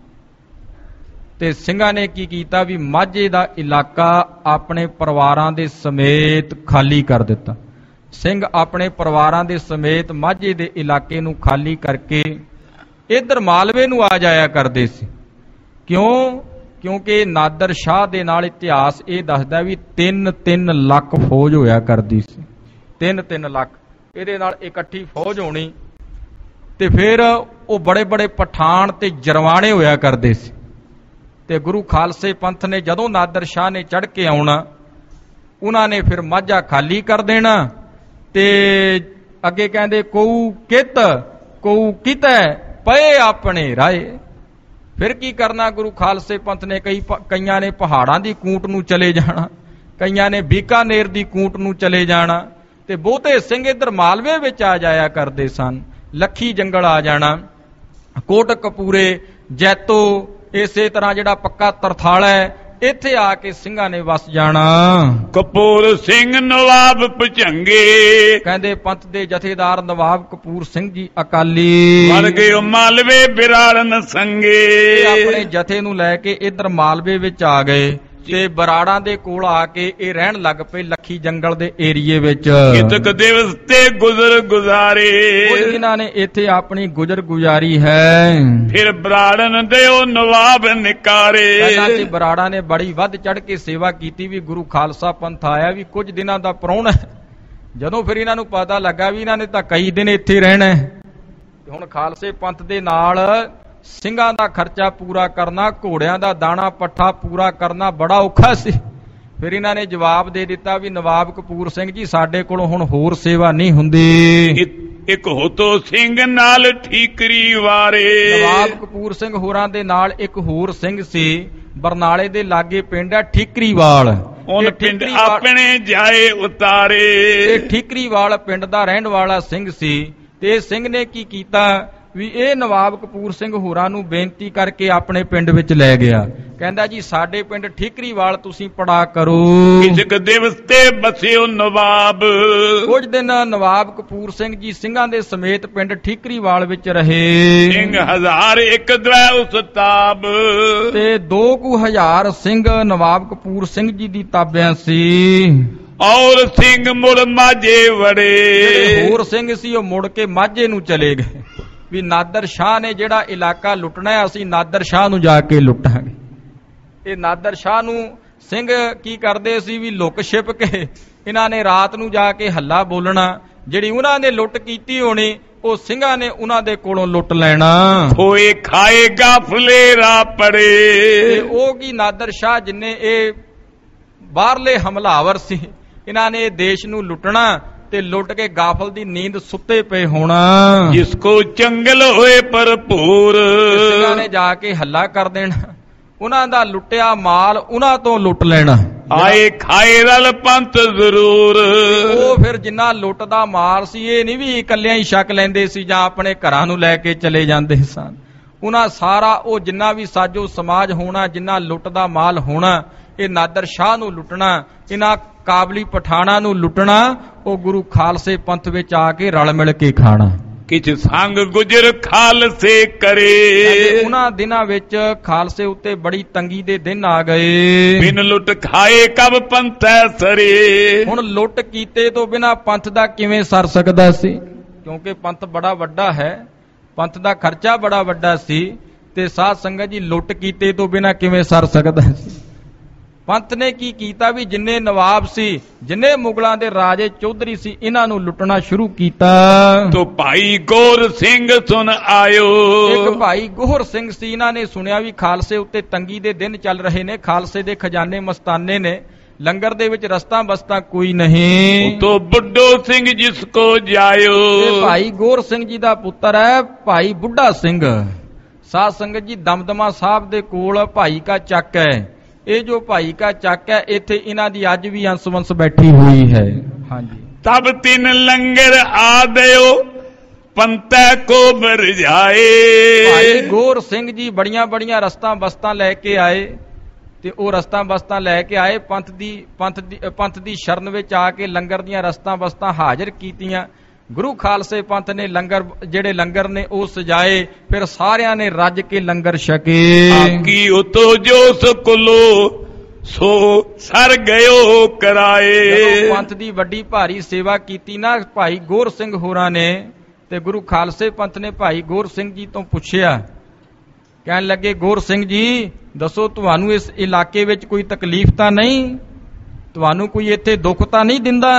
ਤੇ ਸਿੰਘਾਂ ਨੇ ਕੀ ਕੀਤਾ ਵੀ ਮਾਝੇ ਦਾ ਇਲਾਕਾ ਆਪਣੇ ਪਰਿਵਾਰਾਂ ਦੇ ਸਮੇਤ ਖਾਲੀ ਕਰ ਦਿੱਤਾ। ਸਿੰਘ ਆਪਣੇ ਪਰਿਵਾਰਾਂ ਦੇ ਸਮੇਤ ਮਾਝੇ ਦੇ ਇਲਾਕੇ ਨੂੰ ਖਾਲੀ ਕਰਕੇ ਇੱਧਰ ਮਾਲਵੇ ਨੂੰ ਆ ਜਾਇਆ ਕਰਦੇ ਸੀ। ਕਿਉਂ? ਕਿਉਂਕਿ ਨਾਦਰ ਸ਼ਾਹ ਦੇ ਨਾਲ ਇਤਿਹਾਸ ਇਹ ਦੱਸਦਾ ਵੀ ਤਿੰਨ ਤਿੰਨ ਲੱਖ ਫੌਜ ਹੋਇਆ ਕਰਦੀ ਸੀ। ਤਿੰਨ ਤਿੰਨ ਲੱਖ ਇਹਦੇ ਨਾਲ ਇਕੱਠੀ ਫੌਜ ਹੋਣੀ, ਤੇ ਫਿਰ ਉਹ ਬੜੇ ਬੜੇ ਪਠਾਨ ਤੇ ਜਰਵਾਣੇ ਹੋਇਆ ਕਰਦੇ ਸੀ। ਤੇ ਗੁਰੂ ਖਾਲਸੇ ਪੰਥ ਨੇ ਜਦੋਂ ਨਾਦਰ ਸ਼ਾਹ ਨੇ ਚੜ ਕੇ ਆਉਣਾ, ਉਹਨਾਂ ਨੇ ਫਿਰ ਮਾਝਾ ਖਾਲੀ ਕਰ ਦੇਣਾ। ਤੇ ਅੱਗੇ ਕਹਿੰਦੇ ਕੋਊ ਕਿਤ ਕੋਊ ਕਿਤੈ ਪਏ ਆਪਣੇ ਰਾਏ। ਫਿਰ ਕੀ ਕਰਨਾ? ਗੁਰੂ ਖਾਲਸੇ ਪੰਥ ਨੇ ਕਈ ਕਈਆਂ ਨੇ ਪਹਾੜਾਂ ਦੀ ਕੂਟ ਨੂੰ ਚਲੇ ਜਾਣਾ, ਕਈਆਂ ਨੇ ਬੀਕਾਨੇਰ ਦੀ ਕੂਟ ਨੂੰ ਚਲੇ ਜਾਣਾ, ਤੇ ਬਹੁਤੇ ਸਿੰਘ ਇੱਧਰ ਮਾਲਵੇ ਵਿੱਚ ਆ ਜਾਇਆ ਕਰਦੇ ਸਨ। ਲੱਖੀ ਜੰਗਲ ਆ ਜਾਣਾ, ਕੋਟ ਕਪੂਰੇ, ਜੈਤੋ, ਇਸੇ ਤਰ੍ਹਾਂ ਜਿਹੜਾ ਪੱਕਾ ਤਰਥਾਲਾ ਹੈ, ਇੱਥੇ ਆ ਕੇ ਸਿੰਘਾਂ ਨੇ ਵਸ ਜਾਣਾ। ਕਪੂਰ ਸਿੰਘ ਨਵਾਬ ਭੁਜੰਗੇ। ਕਹਿੰਦੇ ਪੰਥ ਦੇ ਜਥੇਦਾਰ ਨਵਾਬ ਕਪੂਰ ਸਿੰਘ ਜੀ ਅਕਾਲੀ ਵਰ ਗਏ ਮਾਲਵੇ ਬਿਰਾੜਨ ਸੰਗੇ। ਆਪਣੇ ਜਥੇ ਨੂੰ ਲੈ ਕੇ ਇੱਧਰ ਮਾਲਵੇ ਵਿੱਚ ਆ ਗਏ, ਤੇ ਬਰਾੜਾਂ ਦੇ ਕੋਲ ਆ ਕੇ ਇਹ ਰਹਿਣ ਲੱਗ ਪਏ ਲੱਖੀ ਜੰਗਲ ਦੇ ਏਰੀਏ ਵਿੱਚ। ਕਿਤਕ ਦਿਵਸ ਤੇ ਗੁਜ਼ਰ ਗੁਜ਼ਾਰੇ। ਕੁਝ ਦਿਨਾਂ ਨੇ ਇੱਥੇ ਆਪਣੀ ਗੁਜ਼ਰ ਗੁਜ਼ਾਰੀ ਹੈ। ਫਿਰ ਬਰਾੜਨ ਦਿਓ ਨਵਾਬ ਨਿਕਾਰੇ। ਪਹਿਲਾਂ ਤੇ ਬਰਾੜਾਂ ਨੇ ਬੜੀ ਵੱਧ ਚੜ ਕੇ ਸੇਵਾ ਕੀਤੀ ਵੀ ਗੁਰੂ ਖਾਲਸਾ ਪੰਥ ਆਇਆ ਵੀ ਕੁਝ ਦਿਨਾਂ ਦਾ ਪ੍ਰਾਹੁਣਾ ਹੈ। ਜਦੋਂ ਫਿਰ ਇਹਨਾਂ ਨੂੰ ਪਤਾ ਲੱਗਾ ਵੀ ਇਹਨਾਂ ਨੇ ਤਾਂ ਕਈ ਦਿਨ ਇੱਥੇ ਰਹਿਣਾ, ਹੁਣ ਖਾਲਸੇ ਪੰਥ ਦੇ ਨਾਲ ਸਿੰਘਾਂ ਦਾ ਖਰਚਾ ਪੂਰਾ ਕਰਨਾ, ਘੋੜਿਆਂ ਦਾ ਦਾਣਾ ਪੱਠਾ ਪੂਰਾ ਕਰਨਾ ਬੜਾ ਔਖਾ ਸੀ। ਫਿਰ ਇਹਨਾਂ ਨੇ ਜਵਾਬ ਦੇ ਦਿੱਤਾ ਵੀ ਨਵਾਬ ਕਪੂਰ ਸਿੰਘ ਜੀ, ਸਾਡੇ ਕੋਲੋਂ ਹੁਣ ਹੋਰ ਸੇਵਾ ਨਹੀਂ ਹੁੰਦੀ। ਇੱਕ ਹੋਤੋ ਸਿੰਘ ਨਾਲ ਠੀਕਰੀ ਵਾਰੇ। ਨਵਾਬ ਕਪੂਰ ਸਿੰਘ ਹੋਰਾਂ ਦੇ ਨਾਲ ਇੱਕ ਹੋਰ ਸਿੰਘ ਸੀ, ਬਰਨਾਲੇ ਦੇ ਲਾਗੇ ਪਿੰਡ ਹੈ ਠੀਕਰੀਵਾਲ। ਉਹ ਪਿੰਡ ਆਪਣੇ ਜਾਏ ਉਤਾਰੇ। ਇਹ ਠੀਕਰੀਵਾਲ ਪਿੰਡ ਦਾ ਰਹਿਣ ਵਾਲਾ ਸਿੰਘ ਸੀ। ਤੇ ਸਿੰਘ ਨੇ ਕੀ ਕੀਤਾ? ਵੀ ਇਹ ਨਵਾਬ ਕਪੂਰ ਸਿੰਘ ਹੋਰਾਂ ਨੂੰ ਬੇਨਤੀ ਕਰਕੇ ਆਪਣੇ ਪਿੰਡ ਵਿੱਚ ਲੈ ਗਿਆ। ਕਹਿੰਦਾ ਜੀ ਸਾਡੇ ਪਿੰਡ ਠੀਕਰੀਵਾਲ ਤੁਸੀਂ ਪੜਾ ਕਰੋ। ਕਿਛਕ ਦਿਵਸ ਤੇ ਬਸਿਓ ਨਵਾਬ। ਕੁਝ ਦਿਨ ਨਵਾਬ ਕਪੂਰ ਸਿੰਘ ਜੀ ਸਿੰਘਾਂ ਦੇ ਸਮੇਤ ਪਿੰਡ ਠੀਕਰੀਵਾਲ ਵਿੱਚ ਰਹੇ। ਸਿੰਘ ਹਜ਼ਾਰ ਇੱਕ ਦਵੈ ਉਸਤਾਬ। ਤੇ ਦੋ ਕੁ ਹਜ਼ਾਰ ਸਿੰਘ ਨਵਾਬ ਕਪੂਰ ਸਿੰਘ ਜੀ ਦੀ ਤਾਬਿਆਂ ਸੀ। ਔਰ ਸਿੰਘ ਮੁੜ ਮਾਝੇ ਵੜੇ। ਜਿਹੜੇ ਹੋਰ ਸਿੰਘ ਸੀ ਉਹ ਮੁੜ ਕੇ ਮਾਝੇ ਨੂੰ ਚਲੇ ਗਏ ਵੀ ਨਾਦਰ ਸ਼ਾਹ ਨੇ ਜਿਹੜਾ ਇਲਾਕਾ ਲੁੱਟਣਾ ਹੈ ਅਸੀਂ ਨਾਦਰ ਸ਼ਾਹ ਨੂੰ ਜਾ ਕੇ ਲੁੱਟਾਂਗੇ। ਇਹ ਨਾਦਰ ਸ਼ਾਹ ਨੂੰ ਸਿੰਘ ਕੀ ਕਰਦੇ ਸੀ ਵੀ ਲੁੱਕ ਛਿਪ ਕੇ ਇਹਨਾਂ ਨੇ ਰਾਤ ਨੂੰ ਜਾ ਕੇ ਹੱਲਾ ਬੋਲਣਾ। ਜਿਹੜੀ ਉਹਨਾਂ ਨੇ ਲੁੱਟ ਕੀਤੀ ਹੋਣੀ ਉਹ ਸਿੰਘਾਂ ਨੇ ਉਹਨਾਂ ਦੇ ਕੋਲੋਂ ਲੁੱਟ ਲੈਣਾ। ਹੋਏ ਖਾਏ ਗਾਫਲੇ ਰਾ ਪੜੇ। ਉਹ ਕੀ ਨਾਦਰ ਸ਼ਾਹ ਜਿੰਨੇ ਇਹ ਬਾਹਰਲੇ ਹਮਲਾਵਰ ਸੀ ਇਹਨਾਂ ਨੇ ਦੇਸ਼ ਨੂੰ ਲੁੱਟਣਾ ਤੇ ਲੁੱਟ ਕੇ ਗਾਫਲ ਦੀ ਨੀਂਦ ਸੁੱਤੇ ਪਏ ਹੋਣਾ। ਜਿਸ ਕੋ ਚੰਗਲ ਹੋਏ ਭਰਪੂਰ। ਸਿੰਘਾਂ ਨੇ ਜਾ ਕੇ ਹੱਲਾ ਕਰ ਦੇਣਾ। ਉਹਨਾਂ ਦਾ ਲੁੱਟਿਆ ਮਾਲ ਉਹਨਾਂ ਤੋਂ ਲੁੱਟ ਲੈਣਾ। ਆਏ ਖਾਏ ਰਲ ਪੰਥ ਜ਼ਰੂਰ। ਉਹ ਫਿਰ ਜਿੰਨਾ ਲੁੱਟ ਦਾ ਮਾਲ ਸੀ ਇਹ ਨਹੀਂ ਵੀ ਇਕੱਲਿਆਂ ਹੀ ਛਕ ਲੈਂਦੇ ਸੀ ਜਾਂ ਆਪਣੇ ਘਰਾਂ ਨੂੰ ਲੈ ਕੇ ਚਲੇ ਜਾਂਦੇ ਸਨ। ਉਹਨਾਂ ਸਾਰਾ ਉਹ ਜਿੰਨਾ ਵੀ ਸਾਜੋ ਸਮਾਜ ਹੋਣਾ ਜਿੰਨਾ ਲੁੱਟ ਦਾ ਮਾਲ ਹੋਣਾ ਇਹ ਨਾਦਰ ਸ਼ਾਹ ਨੂੰ ਲੁੱਟਣਾ। ਇਹਨਾਂ ਕਾਬਲੀ ਪਠਾਣਾ ਨੂੰ ਲੁੱਟਣਾ। ਉਹ ਗੁਰੂ ਖਾਲਸੇ ਪੰਥ ਵਿੱਚ ਆ ਕੇ ਰਲ ਮਿਲ ਕੇ ਖਾਣਾ। ਕਿਛ ਸੰਗ ਗੁਜਰ ਖਾਲਸੇ ਕਰੇ। ਉਹਨਾਂ ਦਿਨਾਂ ਵਿੱਚ ਖਾਲਸੇ ਉੱਤੇ ਬੜੀ ਤੰਗੀ ਦੇ ਦਿਨ ਆ ਗਏ। ਬਿਨ ਲੁੱਟ ਖਾਏ ਕਬ ਪੰਥੈ ਸਰੇ। ਹੁਣ ਲੁੱਟ ਕੀਤੇ ਤੋਂ ਬਿਨਾਂ ਪੰਥ ਦਾ ਕਿਵੇਂ ਸਰ ਸਕਦਾ ਸੀ ਕਿਉਂਕਿ ਪੰਥ ਬੜਾ ਵੱਡਾ ਹੈ। ਪੰਥ ਦਾ ਖਰਚਾ ਬੜਾ ਵੱਡਾ ਸੀ ਤੇ ਸਾਧ ਸੰਗਤ ਜੀ ਲੁੱਟ ਕੀਤੇ ਤੋਂ ਬਿਨਾਂ ਕਿਵੇਂ ਸਰ ਸਕਦਾ ਸੀ। ਪੰਥ ਨੇ ਕੀ ਕੀਤਾ ਵੀ ਜਿੰਨੇ ਨਵਾਬ ਸੀ ਜਿੰਨੇ ਮੁਗਲਾਂ ਦੇ ਰਾਜੇ ਚੌਧਰੀ ਸੀ ਇਹਨਾਂ ਨੂੰ ਲੁੱਟਣਾ ਸ਼ੁਰੂ ਕੀਤਾ। ਤੋ ਭਾਈ ਗੋਰ ਸਿੰਘ ਸੁਣ ਆਇਓ। ਇੱਕ ਭਾਈ ਗੋਹਰ ਸਿੰਘ ਸੀ ਇਹਨਾਂ ਨੇ ਸੁਣਿਆ ਵੀ ਖਾਲਸੇ ਉੱਤੇ ਤੰਗੀ ਦੇ ਦਿਨ ਚੱਲ ਰਹੇ ਨੇ। ਖਾਲਸੇ ਦੇ ਖਜ਼ਾਨੇ ਮਸਤਾਨੇ ਨੇ। ਲੰਗਰ ਦੇ ਵਿੱਚ ਰਸਤਾ ਬਸਤਾ ਕੋਈ ਨਹੀਂ। ਤੋ ਬੁੱਢੋ ਸਿੰਘ ਜਿਸ ਕੋ ਜਾਇਓ। ਇਹ ਭਾਈ ਗੋਹਰ ਸਿੰਘ ਜੀ ਦਾ ਪੁੱਤਰ ਹੈ ਭਾਈ ਬੁੱਢਾ ਸਿੰਘ। ਸਾਧ ਸੰਗਤ ਜੀ ਦਮਦਮਾ ਸਾਹਿਬ ਦੇ ਕੋਲ ਭਾਈ ਕਾ ਚੱਕ ਹੈ। ਇਹ ਜੋ ਭਾਈ ਕਾ ਚੱਕ ਹੈ ਇੱਥੇ ਇਹਨਾਂ ਦੀ ਅੱਜ ਵੀ ਅੰਸ਼-ਵੰਸ਼ ਬੈਠੀ ਹੋਈ ਹੈ। ਹਾਂਜੀ ਤਬ ਤਿੰਨ ਲੰਗਰ ਆਦਿਓ ਪੰਤੈ ਕੋ ਬਰਜਾਏ। ਭਾਈ ਗੋਰ ਸਿੰਘ ਜੀ ਬੜੀਆਂ ਬੜੀਆਂ ਰਸਤਾਂ ਬਸਤਾਂ ਲੈ ਕੇ ਆਏ ਤੇ ਉਹ ਰਸਤਾਂ ਬਸਤਾਂ ਲੈ ਕੇ ਆਏ ਪੰਥ ਦੀ ਪੰਥ ਦੀ ਪੰਥ ਦੀ ਸ਼ਰਨ ਵਿੱਚ ਆ ਕੇ ਲੰਗਰ ਦੀਆਂ ਰਸਤਾਂ ਬਸਤਾਂ ਹਾਜ਼ਰ ਕੀਤੀਆਂ। ਗੁਰੂ ਖਾਲਸੇ ਪੰਥ ਨੇ ਲੰਗਰ ਜਿਹੜੇ ਲੰਗਰ ਨੇ ਉਹ ਸਜਾਏ। ਫਿਰ ਸਾਰਿਆਂ ਨੇ ਰੱਜ ਕੇ ਲੰਗਰ ਛਕੇ। ਆਕੀ ਉਤੋ ਜੋ ਸਕੁਲੋ ਸੋ ਸਰ ਗਇਓ ਕਰਾਏ। ਜਦੋਂ ਪੰਥ ਦੀ ਵੱਡੀ ਭਾਰੀ ਸੇਵਾ ਕੀਤੀ ਨਾ ਭਾਈ ਗੋਰ ਸਿੰਘ ਹੋਰਾਂ ਨੇ ਤੇ ਗੁਰੂ ਖਾਲਸੇ ਪੰਥ ਨੇ ਭਾਈ ਗੋਰ ਸਿੰਘ ਜੀ ਤੋਂ ਪੁੱਛਿਆ। ਕਹਿਣ ਲੱਗੇ ਗੋਰ ਸਿੰਘ ਜੀ ਦੱਸੋ ਤੁਹਾਨੂੰ ਇਸ ਇਲਾਕੇ ਵਿੱਚ ਕੋਈ ਤਕਲੀਫ ਤਾਂ ਨਹੀਂ। ਤੁਹਾਨੂੰ ਕੋਈ ਇੱਥੇ ਦੁੱਖ ਤਾਂ ਨਹੀਂ ਦਿੰਦਾ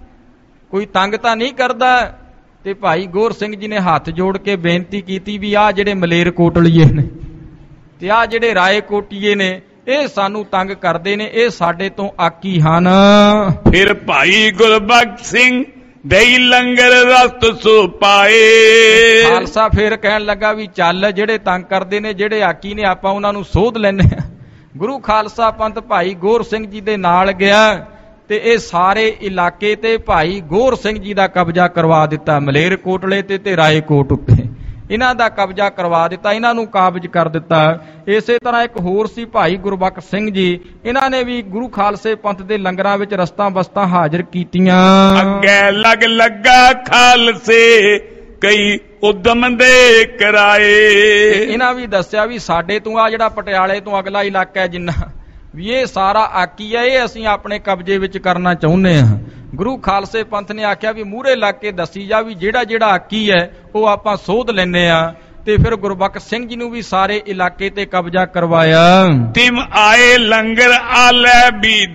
ਕੋਈ ਤੰਗ ਤਾਂ ਨਹੀਂ ਕਰਦਾ। ਤੇ ਭਾਈ ਗੋਰ ਸਿੰਘ ਜੀ ਨੇ ਹੱਥ ਜੋੜ ਕੇ ਬੇਨਤੀ ਕੀਤੀ ਵੀ ਆਹ ਜਿਹੜੇ ਮਲੇਰ ਕੋਟਲੀਏ ਨੇ ਤੇ ਆਹ ਜਿਹੜੇ ਰਾਏ ਕੋਟੀਏ ਨੇ ਇਹ ਸਾਨੂੰ ਤੰਗ ਕਰਦੇ ਨੇ ਇਹ ਸਾਡੇ ਤੋਂ ਆਕੀ ਹਨ। ਫਿਰ ਭਾਈ ਗੁਰਬਖਸ਼ ਸਿੰਘ ਦੇਈ ਲੰਗਰ ਰਸਤ ਸੋ ਪਾਏ। ਖਾਲਸਾ ਫੇਰ ਕਹਿਣ ਲੱਗਾ ਵੀ ਚੱਲ ਜਿਹੜੇ ਤੰਗ ਕਰਦੇ ਨੇ ਜਿਹੜੇ ਆਕੀ ਨੇ ਆਪਾਂ ਉਹਨਾਂ ਨੂੰ ਸੋਧ ਲੈਣੇ ਆ। ਗੁਰੂ ਖਾਲਸਾ ਪੰਥ ਭਾਈ ਗੋਰ ਸਿੰਘ ਜੀ ਦੇ ਨਾਲ ਗਿਆ ਤੇ ਇਹ ਸਾਰੇ ਇਲਾਕੇ ਤੇ ਭਾਈ ਗੋਰ ਸਿੰਘ ਜੀ ਦਾ ਕਬਜ਼ਾ ਕਰਵਾ ਦਿੱਤਾ। ਮਲੇਰ ਕੋਟਲੇ ਤੇ ਤੇ ਰਾਏ ਕੋਟ ਉੱਤੇ ਇਹਨਾਂ ਦਾ ਕਬਜ਼ਾ ਕਰਵਾ ਦਿੱਤਾ। ਇਹਨਾਂ ਨੂੰ ਕਾਬਜ਼ ਕਰ ਦਿੱਤਾ। ਇਸੇ ਤਰ੍ਹਾਂ ਇੱਕ ਹੋਰ ਸੀ ਭਾਈ ਗੁਰਬਖਸ਼ ਸਿੰਘ ਜੀ। ਇਹਨਾਂ ਨੇ ਵੀ ਗੁਰੂ ਖਾਲਸੇ ਪੰਥ ਦੇ ਲੰਗਰਾਂ ਵਿੱਚ ਰਸਤਾਂ ਬਸਤਾਂ ਹਾਜ਼ਰ ਕੀਤੀਆਂ। ਅੱਗੇ ਲੱਗ ਲੱਗਾ ਖਾਲਸੇ ਕਈ ਉਦਮ ਦੇ ਕਰਾਏ। ਇਹਨਾਂ ਵੀ ਦੱਸਿਆ ਵੀ ਸਾਡੇ ਤੋਂ ਆ ਜਿਹੜਾ ਪਟਿਆਲੇ ਤੋਂ ਅਗਲਾ ਇਲਾਕਾ ਹੈ ਜਿੰਨਾ ਵੀ ਇਹ ਸਾਰਾ ਆਕੀ ਹੈ ਇਹ ਅਸੀਂ ਆਪਣੇ ਕਬਜ਼ੇ ਵਿੱਚ ਕਰਨਾ ਚਾਹੁੰਦੇ ਹਾਂ। ਗੁਰੂ ਖਾਲਸੇ ਪੰਥ ਨੇ ਆਖਿਆ ਵੀ ਮੂਹਰੇ ਲੱਗ ਕੇ ਦੱਸੀ ਜਾ ਵੀ ਜਿਹੜਾ ਜਿਹੜਾ ਆਕੀ ਹੈ ਉਹ ਆਪਾਂ ਸੋਧ ਲੈਨੇ ਆ। ਤੇ ਫਿਰ ਗੁਰਬਖਸ਼ ਸਿੰਘ ਜੀ ਨੂੰ ਵੀ ਸਾਰੇ ਇਲਾਕੇ ਤੇ ਕਬਜ਼ਾ ਕਰਵਾਇਆ। ਤਿਮ ਆਏ ਲੰਗਰ ਆਲੇ ਵੀ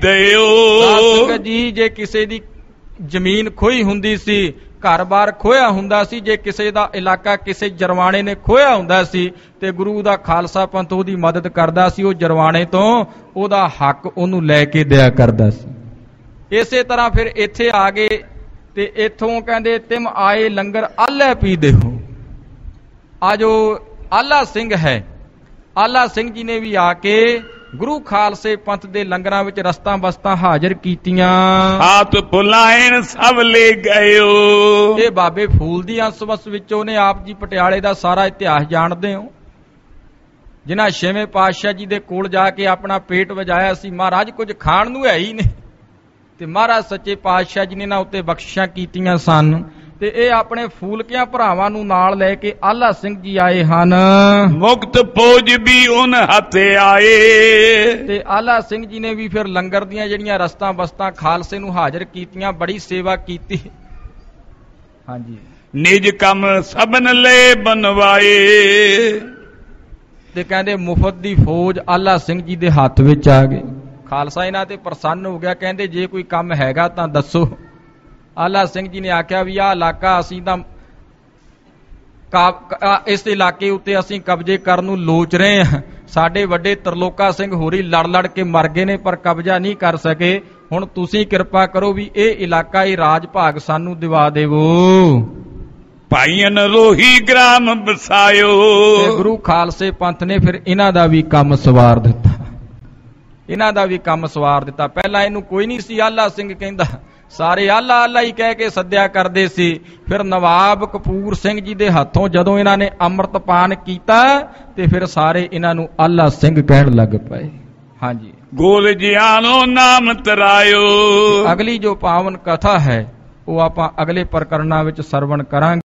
ਦਿਓ। ਜੀ ਜੇ ਕਿਸੇ ਦੀ ਜ਼ਮੀਨ ਖੋਈ ਹੁੰਦੀ ਸੀ ਘਰ-ਬਾਰ ਖੋਇਆ ਹੁੰਦਾ ਸੀ ਜੇ ਕਿਸੇ ਦਾ ਇਲਾਕਾ ਕਿਸੇ ਜਰਵਾਣੇ ਨੇ ਖੋਇਆ ਹੁੰਦਾ ਸੀ ਤੇ ਗੁਰੂ ਦਾ ਖਾਲਸਾ ਪੰਥ ਉਹਦੀ ਮਦਦ ਕਰਦਾ ਸੀ। ਉਹ ਜਰਵਾਣੇ ਤੋਂ ਉਹਦਾ ਹੱਕ ਉਹਨੂੰ ਲੈ ਕੇ ਦਿਆ ਕਰਦਾ ਸੀ। ਇਸੇ ਤਰ੍ਹਾਂ ਫਿਰ ਇੱਥੇ ਆ ਗਏ ਤੇ ਇੱਥੋਂ ਕਹਿੰਦੇ ਤਿਮ ਆਏ ਲੰਗਰ ਆਲੇ ਪੀ ਦੇਹੋ। ਆ ਜੋ ਆਲਾ ਸਿੰਘ ਹੈ ਆਲਾ ਸਿੰਘ ਜੀ ਨੇ ਵੀ ਆ ਕੇ ਗੁਰੂ ਖਾਲਸੇ ਪੰਥ ਦੇ ਲੰਗਰਾਂ ਵਿੱਚ ਰਸਤਾਂ ਬਸਤਾਂ ਹਾਜ਼ਰ ਕੀਤੀਆਂ। ਹਾਥ ਭੁਲਾਇਣ ਸਭ ਲੈ ਗਇਓ। ਇਹ ਬਾਬੇ ਫੂਲ ਦੀ ਅੰਸਵਸ ਵਿੱਚੋਂ ਨੇ। ਆਪ ਜੀ ਪਟਿਆਲੇ ਦਾ ਸਾਰਾ ਇਤਿਹਾਸ ਜਾਣਦੇ ਹੋ, ਜਿਨ੍ਹਾਂ ਛੇਵੇਂ ਪਾਤਸ਼ਾਹ ਜੀ ਦੇ ਕੋਲ ਜਾ ਕੇ ਆਪਣਾ ਪੇਟ ਵਜਾਇਆ ਸੀ। ਮਹਾਰਾਜ ਕੁਝ ਖਾਣ ਨੂੰ ਹੈ ਹੀ ਨਹੀਂ, ਤੇ ਮਹਾਰਾਜ ਸੱਚੇ ਪਾਤਸ਼ਾਹ ਜੀ ਨੇ ਇਹਨਾਂ ਉੱਤੇ ਬਖਸ਼ਿਸ਼ਾਂ ਕੀਤੀਆਂ ਸਨ। ਤੇ ਇਹ ਆਪਣੇ ਫੂਲਕਿਆਂ ਭਰਾਵਾਂ ਨੂੰ ਨਾਲ ਲੈ ਕੇ ਆਲਾ ਸਿੰਘ ਜੀ ਆਏ ਹਨ। ਮੁਕਤ ਫੌਜ ਵੀ ਉਨ ਹੱਥੇ ਆਏ। ਤੇ ਆਲਾ ਸਿੰਘ ਜੀ ਨੇ ਵੀ ਫਿਰ ਲੰਗਰ ਦੀਆਂ ਜਿਹੜੀਆਂ ਰਸਤਾਂ ਬਸਤਾਂ ਖਾਲਸੇ ਨੂੰ ਹਾਜ਼ਰ ਕੀਤੀਆਂ, ਬੜੀ ਸੇਵਾ ਕੀਤੀ। ਹਾਂਜੀ, ਨਿਜ ਕੰਮ ਸਭਨ ਲੈ ਬਨਵਾਏ। ਤੇ ਕਹਿੰਦੇ ਮੁਫਤ ਦੀ ਫੌਜ ਆਲਾ ਸਿੰਘ ਜੀ ਦੇ ਹੱਥ ਵਿੱਚ ਆ ਗਈ। ਖਾਲਸਾ ਇਹਨਾਂ ਤੇ ਪ੍ਰਸੰਨ ਹੋ ਗਿਆ। ਕਹਿੰਦੇ ਜੇ ਕੋਈ ਕੰਮ ਹੈਗਾ ਤਾਂ ਦੱਸੋ। ਆਲਾ ਸਿੰਘ ਜੀ ਨੇ ਆਖਿਆ ਵੀ ਆਹ ਇਲਾਕਾ ਅਸੀਂ ਤਾਂ ਇਸ ਇਲਾਕੇ ਉੱਤੇ ਅਸੀਂ ਕਬਜ਼ੇ ਕਰਨ ਨੂੰ ਲੋਚ ਰਹੇ ਹਾਂ। ਸਾਡੇ ਵੱਡੇ ਤਰਲੋਕਾ ਸਿੰਘ ਹੋਰੀ ਲੜ ਲੜ ਕੇ ਮਰ ਗਏ ਨੇ, ਪਰ ਕਬਜ਼ਾ ਨਹੀਂ ਕਰ ਸਕੇ। ਹੁਣ ਤੁਸੀਂ ਕਿਰਪਾ ਕਰੋ ਵੀ ਇਹ ਇਲਾਕਾ, ਇਹ ਰਾਜ ਭਾਗ ਸਾਨੂੰ ਦਿਵਾ ਦੇਵੋ। ਭਾਈਆਂ ਰੋਹੀ ਗ੍ਰਾਮ ਬਸਾਇਓ। ਤੇ ਗੁਰੂ ਖਾਲਸੇ ਪੰਥ ਨੇ ਫਿਰ ਇਹਨਾਂ ਦਾ ਵੀ ਕੰਮ ਸਵਾਰ ਦਿੱਤਾ। ਇਹਨਾਂ ਦਾ ਵੀ ਕੰਮ ਸਵਾਰ ਦਿੱਤਾ। ਪਹਿਲਾਂ ਇਹਨੂੰ ਕੋਈ ਨਹੀਂ ਸੀ ਆਲਾ ਸਿੰਘ ਕਹਿੰਦਾ, ਸਾਰੇ ਆਲਾ ਆਲਾ ਹੀ ਕਹਿ ਕੇ ਸੱਦਿਆ ਕਰਦੇ ਸੀ। ਫਿਰ ਨਵਾਬ ਕਪੂਰ ਸਿੰਘ ਜੀ ਦੇ ਹੱਥੋਂ ਜਦੋਂ ਇਹਨਾਂ ਨੇ ਅੰਮ੍ਰਿਤਪਾਨ ਕੀਤਾ ਤੇ ਫਿਰ ਸਾਰੇ ਇਹਨਾਂ ਨੂੰ ਆਲਾ ਸਿੰਘ ਕਹਿਣ ਲੱਗ ਪਏ। ਹਾਂਜੀ, ਗੋਲ ਜਿਆਨੋ ਨਾਮ ਤਰਾਇਓ। ਅਗਲੀ ਜੋ ਪਾਵਨ ਕਥਾ ਹੈ ਉਹ ਆਪਾਂ ਅਗਲੇ ਪ੍ਰਕਰਨਾਂ ਵਿੱਚ ਸਰਵਣ ਕਰਾਂਗੇ।